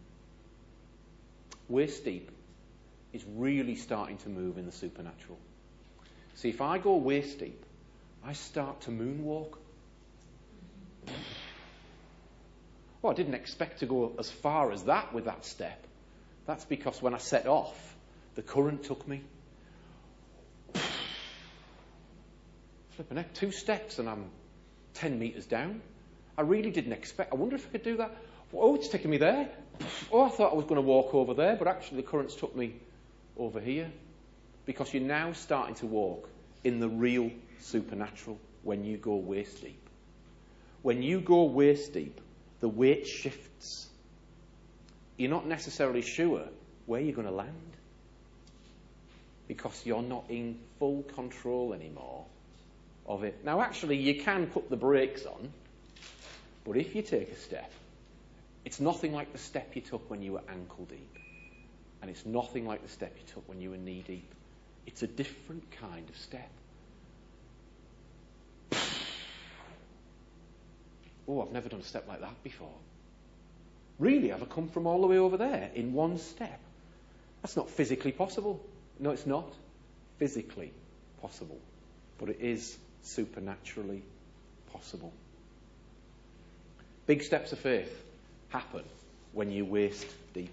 Waist deep is really starting to move in the supernatural. See, if I go waist deep, I start to moonwalk. Well, I didn't expect to go as far as that with that step. That's because when I set off, the current took me. Flipping heck, two steps and I'm ten metres down. I really didn't expect. I wonder if I could do that. Oh, it's taking me there. Oh, I thought I was going to walk over there, but actually the currents took me over here. Because you're now starting to walk in the real supernatural when you go waist deep. When you go waist deep, the weight shifts. You're not necessarily sure where you're going to land. Because you're not in full control anymore of it. Now, actually, you can put the brakes on, but if you take a step, it's nothing like the step you took when you were ankle deep, and it's nothing like the step you took when you were knee deep. It's a different kind of step. Oh, I've never done a step like that before. Really, I've come from all the way over there in one step. That's not physically possible. No, it's not physically possible, but it is supernaturally possible. Big steps of faith happen when you waist deep.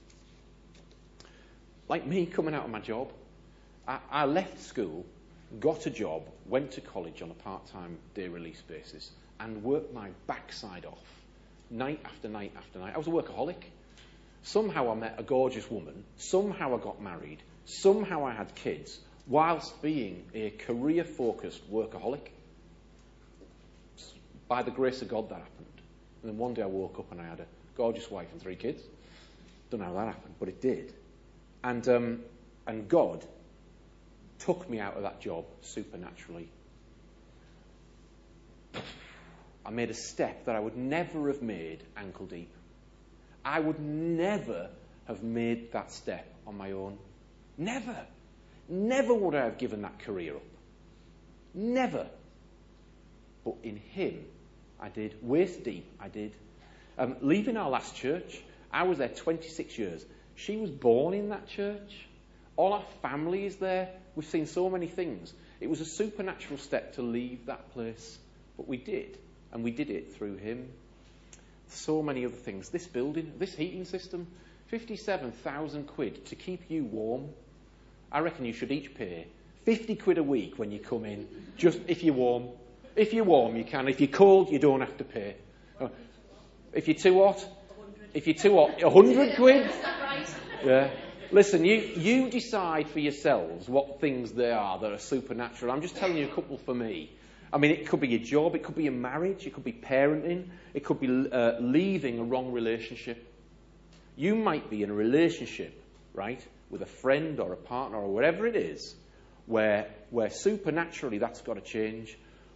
Like me coming out of my job, I, I left school, got a job, went to college on a part-time day release basis, and worked my backside off, night after night after night. I was a workaholic. Somehow I met a gorgeous woman. Somehow I got married. Somehow I had kids, whilst being a career-focused workaholic. By the grace of God, that happened. And then one day I woke up and I had a gorgeous wife and three kids. Don't know how that happened, but it did. And um, and God took me out of that job supernaturally. I made a step that I would never have made ankle deep. I would never have made that step on my own. Never. Never would I have given that career up. Never. But in him, I did. Waist deep, I did. Um, leaving our last church, I was there twenty-six years. She was born in that church. All our family is there. We've seen so many things. It was a supernatural step to leave that place. But we did. And we did it through him. So many other things. This building, this heating system, fifty-seven thousand quid to keep you warm. I reckon you should each pay fifty quid a week when you come in, just if you're warm. If you're warm, you can. If you're cold, you don't have to pay. If you're too hot, if you're too hot, a hundred quid. Yeah. listen, you, you decide for yourselves what things they are that are supernatural. I'm just telling you a couple for me. I mean, it could be your job, it could be your marriage, it could be parenting, it could be uh, leaving a wrong relationship. You might be in a relationship, right, with a friend or a partner or whatever it is, where, where supernaturally that's got to change.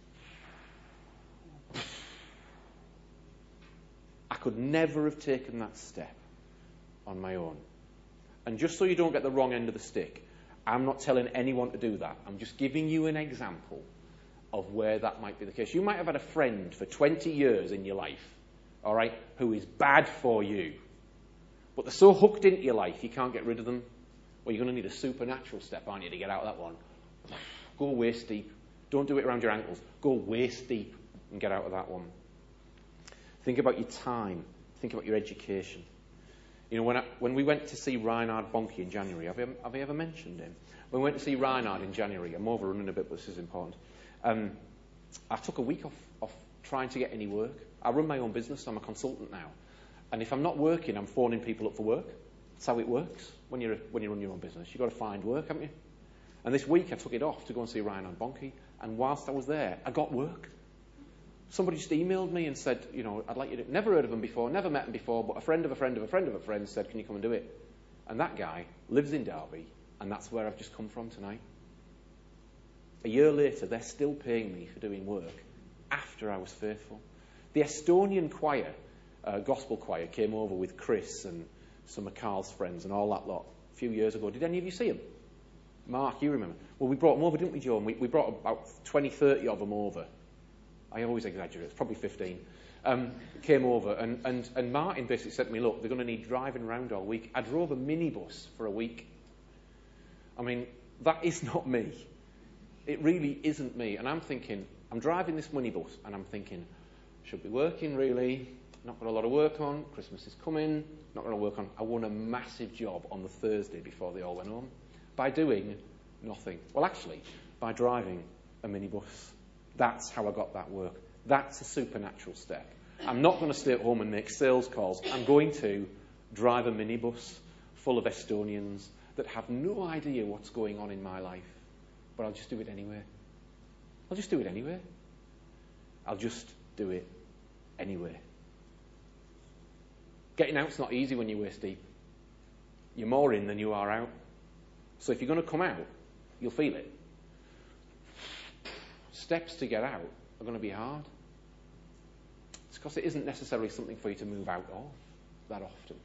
I could never have taken that step on my own. And just so you don't get the wrong end of the stick, I'm not telling anyone to do that. I'm just giving you an example of where that might be the case. You might have had a friend for twenty years in your life, all right, who is bad for you. But they're so hooked into your life, you can't get rid of them. Well, you're going to need a supernatural step, aren't you, to get out of that one. Go waist deep. Don't do it around your ankles. Go waist deep and get out of that one. Think about your time. Think about your education. You know, when, I, when we went to see Reinhard Bonnke in January, have you, have you ever mentioned him? When we went to see Reinhard in January, I'm overrunning a bit, but this is important. Um, I took a week off, off trying to get any work. I run my own business. I'm a consultant now. And if I'm not working, I'm phoning people up for work. That's how it works when, you're, when you run your own business. You've got to find work, haven't you? And this week I took it off to go and see Reinhard Bonnke. And whilst I was there, I got work. Somebody just emailed me and said, you know, I'd like you to... Never heard of him before, never met him before, but a friend of a friend of a friend of a friend said, can you come and do it? And that guy lives in Derby, and that's where I've just come from tonight. A year later, they're still paying me for doing work after I was faithful. The Estonian choir, uh, gospel choir, came over with Chris and some of Carl's friends and all that lot a few years ago. Did any of you see them? Mark, you remember? Well, we brought them over, didn't we, Joe? And we, we brought about twenty, thirty of them over. I always exaggerate. It's probably fifteen. Um, came over, and, and, and Martin basically said to me, look, they're going to need driving around all week. I drove a minibus for a week. I mean, that is not me. It really isn't me. And I'm thinking, I'm driving this minibus, and I'm thinking, should be working, really. Not got a lot of work on. Christmas is coming. Not going to work on. I won a massive job on the Thursday before they all went home by doing nothing. Well, actually, by driving a minibus. That's how I got that work. That's a supernatural step. I'm not going to stay at home and make sales calls. I'm going to drive a minibus full of Estonians that have no idea what's going on in my life. But I'll just do it anyway. I'll just do it anyway. I'll just do it anyway. Getting out's not easy when you're waist deep. You're more in than you are out. So if you're going to come out, you'll feel it. Steps to get out are going to be hard. It's because it isn't necessarily something for you to move out of that often.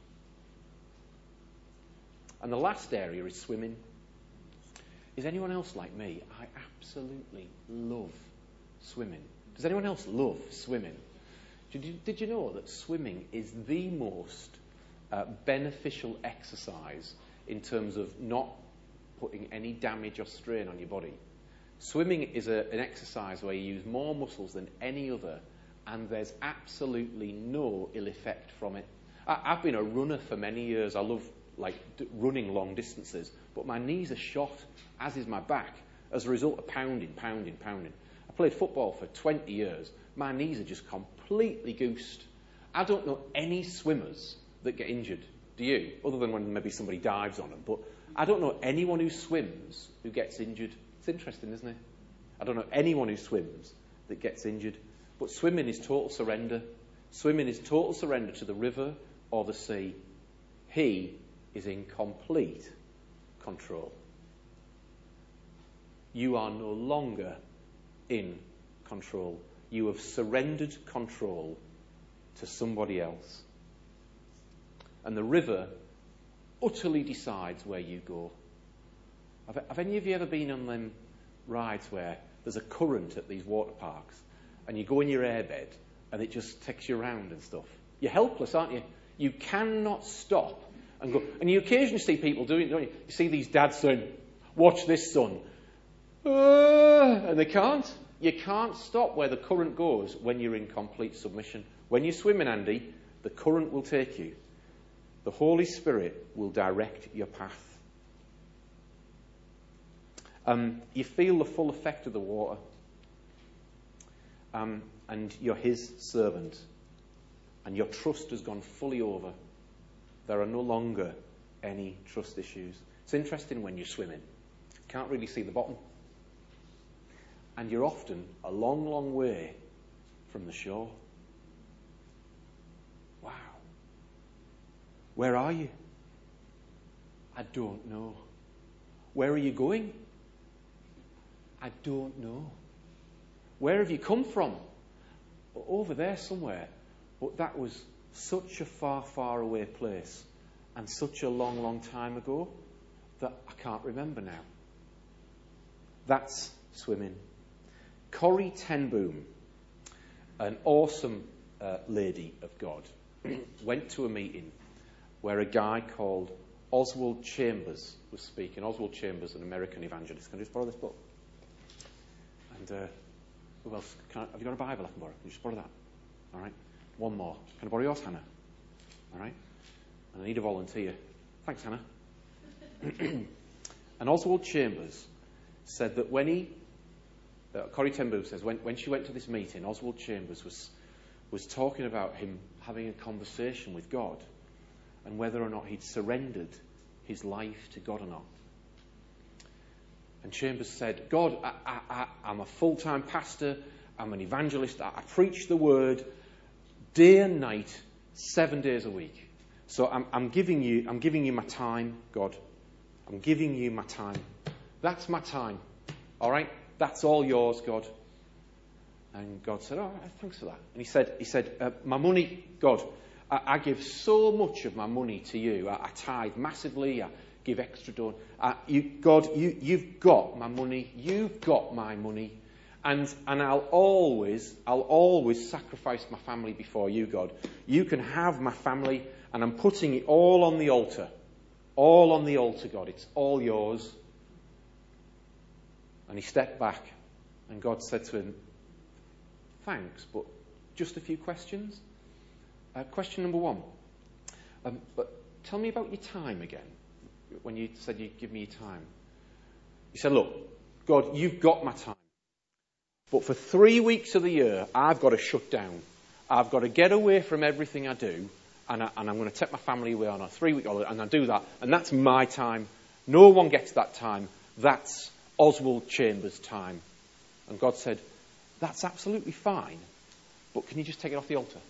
And the last area is swimming. Is anyone else like me? I absolutely love swimming. Does anyone else love swimming? Did you, did you know that swimming is the most uh, beneficial exercise in terms of not putting any damage or strain on your body? Swimming is a, an exercise where you use more muscles than any other, and there's absolutely no ill effect from it. I, I've been a runner for many years. I love like d- running long distances, but my knees are shot, as is my back, as a result of pounding, pounding, pounding. I played football for twenty years. My knees are just completely goosed. I don't know any swimmers that get injured. Do you? Other than when maybe somebody dives on them. But I don't know anyone who swims who gets injured. It's interesting, isn't it? I don't know anyone who swims that gets injured. But swimming is total surrender. Swimming is total surrender to the river or the sea. He is in complete control. You are no longer in control. You have surrendered control to somebody else. And the river utterly decides where you go. Have, have any of you ever been on them rides where there's a current at these water parks and you go in your airbed and it just takes you around and stuff? You're helpless, aren't you? You cannot stop and go. And you occasionally see people doing it, don't you? You see these dads saying, watch this, son. Uh, and they can't. You can't stop where the current goes when you're in complete submission. When you're swimming, Andy, the current will take you. The Holy Spirit will direct your path. Um, you feel the full effect of the water. Um, and you're his servant. And your trust has gone fully over. There are no longer any trust issues. It's interesting when you're swimming. You can't really see the bottom. And you're often a long, long way from the shore. Wow. Where are you? I don't know. Where are you going? I don't know. Where have you come from? Over there somewhere. But that was such a far, far away place and such a long, long time ago that I can't remember now. That's swimming. Corrie ten Boom, an awesome uh, lady of God, went to a meeting where a guy called Oswald Chambers was speaking. Oswald Chambers, an American evangelist. Can I just borrow this book? And uh, who else? Can I, have you got a Bible I can borrow? Can you just borrow that? All right. One more. Can I borrow yours, Hannah? All right. And I need a volunteer. Thanks, Hannah. And Oswald Chambers said that when he, uh, Corrie ten Boom says, when, when she went to this meeting, Oswald Chambers was was talking about him having a conversation with God and whether or not he'd surrendered his life to God or not. And Chambers said, God, I, I, I, I'm a full-time pastor, I'm an evangelist, I, I preach the word day and night, seven days a week. So I'm, I'm giving you, I'm giving you my time, God. I'm giving you my time. That's my time. All right? That's all yours, God. And God said, oh, thanks for that. And he said, he said, uh, my money, God, I, I give so much of my money to you. I, I tithe massively. I give extra dough. Uh, you, God, you, you've got my money. You've got my money. And and I'll always, I'll always sacrifice my family before you, God. You can have my family, and I'm putting it all on the altar. All on the altar, God. It's all yours. And he stepped back, and God said to him, thanks, but just a few questions. Uh, question number one. Um, but tell me about your time again. When you said you'd give me your time. He said, look, God, you've got my time. But for three weeks of the year, I've got to shut down. I've got to get away from everything I do, and, I, and I'm going to take my family away on a three-week holiday, and I do that, and that's my time. No one gets that time. That's Oswald Chambers' time. And God said, that's absolutely fine, but can you just take it off the altar?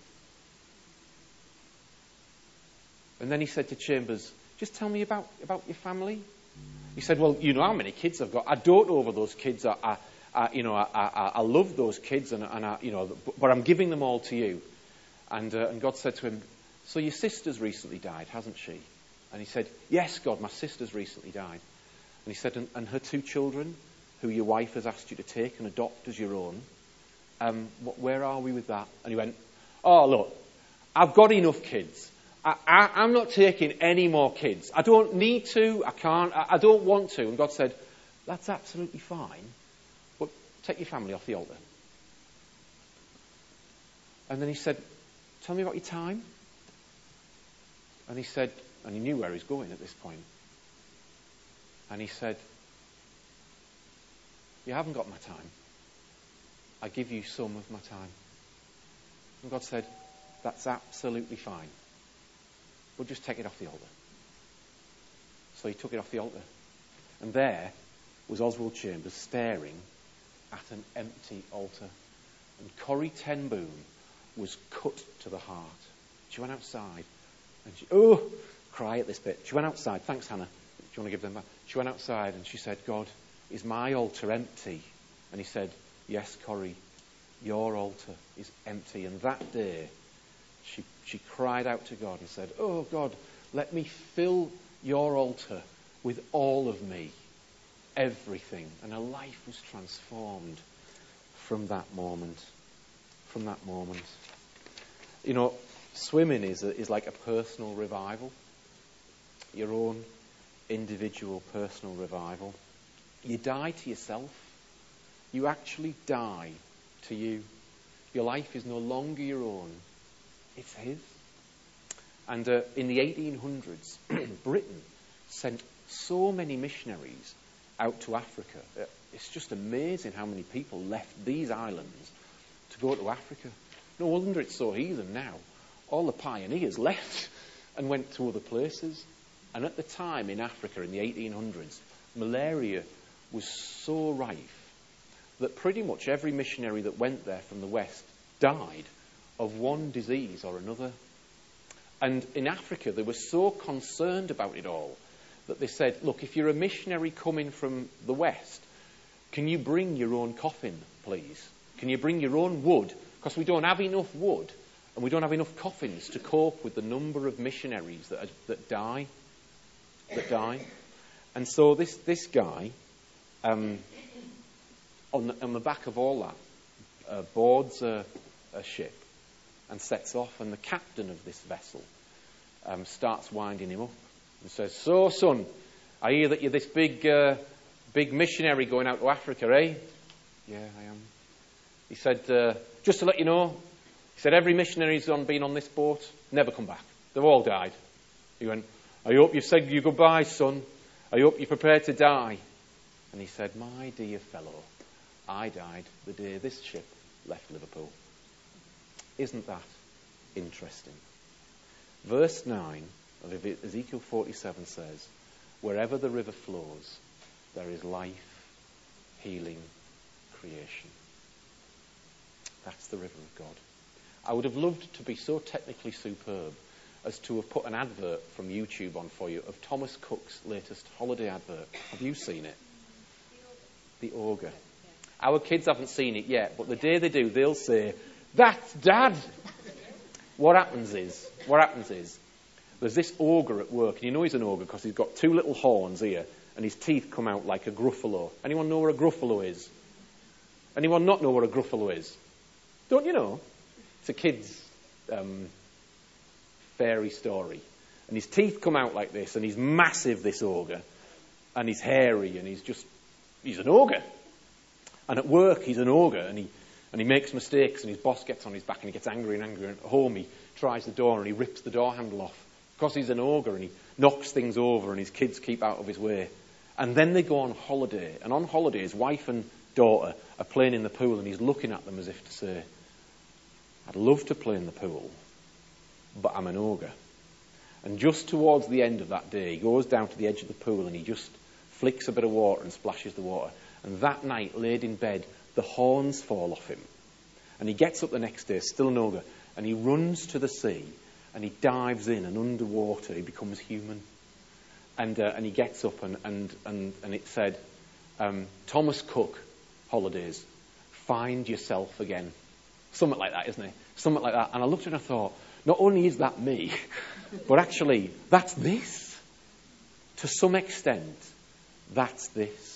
And then he said to Chambers, just tell me about, about your family. He said, well, you know how many kids I've got. I dote over those kids. I, I, I you know, I, I, I love those kids, and, and I, you know, but I'm giving them all to you. And, uh, and God said to him, so your sister's recently died, hasn't she? And he said, yes, God, my sister's recently died. And he said, and, and her two children, who your wife has asked you to take and adopt as your own, um, what, where are we with that? And he went, oh, look, I've got enough kids. I, I, I'm not taking any more kids. I don't need to. I can't. I, I don't want to. And God said, that's absolutely fine, but take your family off the altar. And then he said, tell me about your time. And he said, and he knew where he was going at this point. And he said, you haven't got my time. I give you some of my time. And God said, that's absolutely fine. We'll just take it off the altar. So he took it off the altar. And there was Oswald Chambers staring at an empty altar. And Corrie ten Boom was cut to the heart. She went outside and she, oh, cry at this bit. She went outside. Thanks, Hannah. Do you want to give them back? She went outside and she said, God, is my altar empty? And he said, yes, Corrie, your altar is empty. And that day, she, she cried out to God and said, oh, God, let me fill your altar with all of me, everything. And her life was transformed from that moment. From that moment. You know, swimming is, a, is like a personal revival. Your own individual personal revival. You die to yourself. You actually die to you. Your life is no longer your own. It's his. And uh, in the eighteen hundreds, Britain sent so many missionaries out to Africa. Uh, it's just amazing how many people left these islands to go to Africa. No wonder it's so heathen now. All the pioneers left and went to other places. And at the time in Africa in the eighteen hundreds, malaria was so rife that pretty much every missionary that went there from the West died of one disease or another. And in Africa, they were so concerned about it all that they said, look, if you're a missionary coming from the West, can you bring your own coffin, please? Can you bring your own wood? Because we don't have enough wood and we don't have enough coffins to cope with the number of missionaries that, are, that die. That die. And so this, this guy, um, on, the, on the back of all that, uh, boards a, a ship and sets off. And the captain of this vessel um, starts winding him up and says, so, son, I hear that you're this big, uh, big missionary going out to Africa, eh? Yeah, I am. He said, uh, just to let you know, he said, every missionary's on, been on this boat, never come back. They've all died. He went, I hope you've said your goodbyes, son. I hope you're prepared to die. And he said, my dear fellow, I died the day this ship left Liverpool. Isn't that interesting? Verse nine of Ezekiel forty-seven says, wherever the river flows, there is life, healing, creation. That's the river of God. I would have loved to be so technically superb as to have put an advert from YouTube on for you of Thomas Cook's latest holiday advert. Have you seen it? The Ogre. Our kids haven't seen it yet, but the day they do, they'll say, that's Dad! What happens is, what happens is, there's this ogre at work, and you know he's an ogre because he's got two little horns here, and his teeth come out like a gruffalo. Anyone know what a gruffalo is? Anyone not know what a gruffalo is? Don't you know? It's a kid's um, fairy story. And his teeth come out like this, and he's massive, this ogre, and he's hairy, and he's just, he's an ogre. And at work, he's an ogre, and he and he makes mistakes, and his boss gets on his back, and he gets angry and angry, and at home he tries the door, and he rips the door handle off, because he's an ogre, and he knocks things over, and his kids keep out of his way. And then they go on holiday, and on holiday, his wife and daughter are playing in the pool, and he's looking at them as if to say, I'd love to play in the pool, but I'm an ogre. And just towards the end of that day, he goes down to the edge of the pool, and he just flicks a bit of water and splashes the water. And that night, laid in bed, the horns fall off him. And he gets up the next day, still an ogre, and he runs to the sea, and he dives in, and underwater he becomes human. And uh, and he gets up, and, and, and, and it said, um, Thomas Cook, holidays, find yourself again. Something like that, isn't it? Something like that. And I looked at it and I thought, not only is that me, but actually, that's this. To some extent, that's this.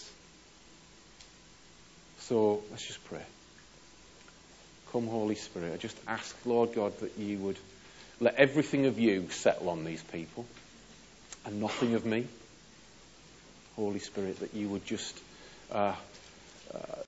So let's just pray. Come, Holy Spirit, I just ask, Lord God, that you would let everything of you settle on these people and nothing of me. Holy Spirit, that you would just uh, uh,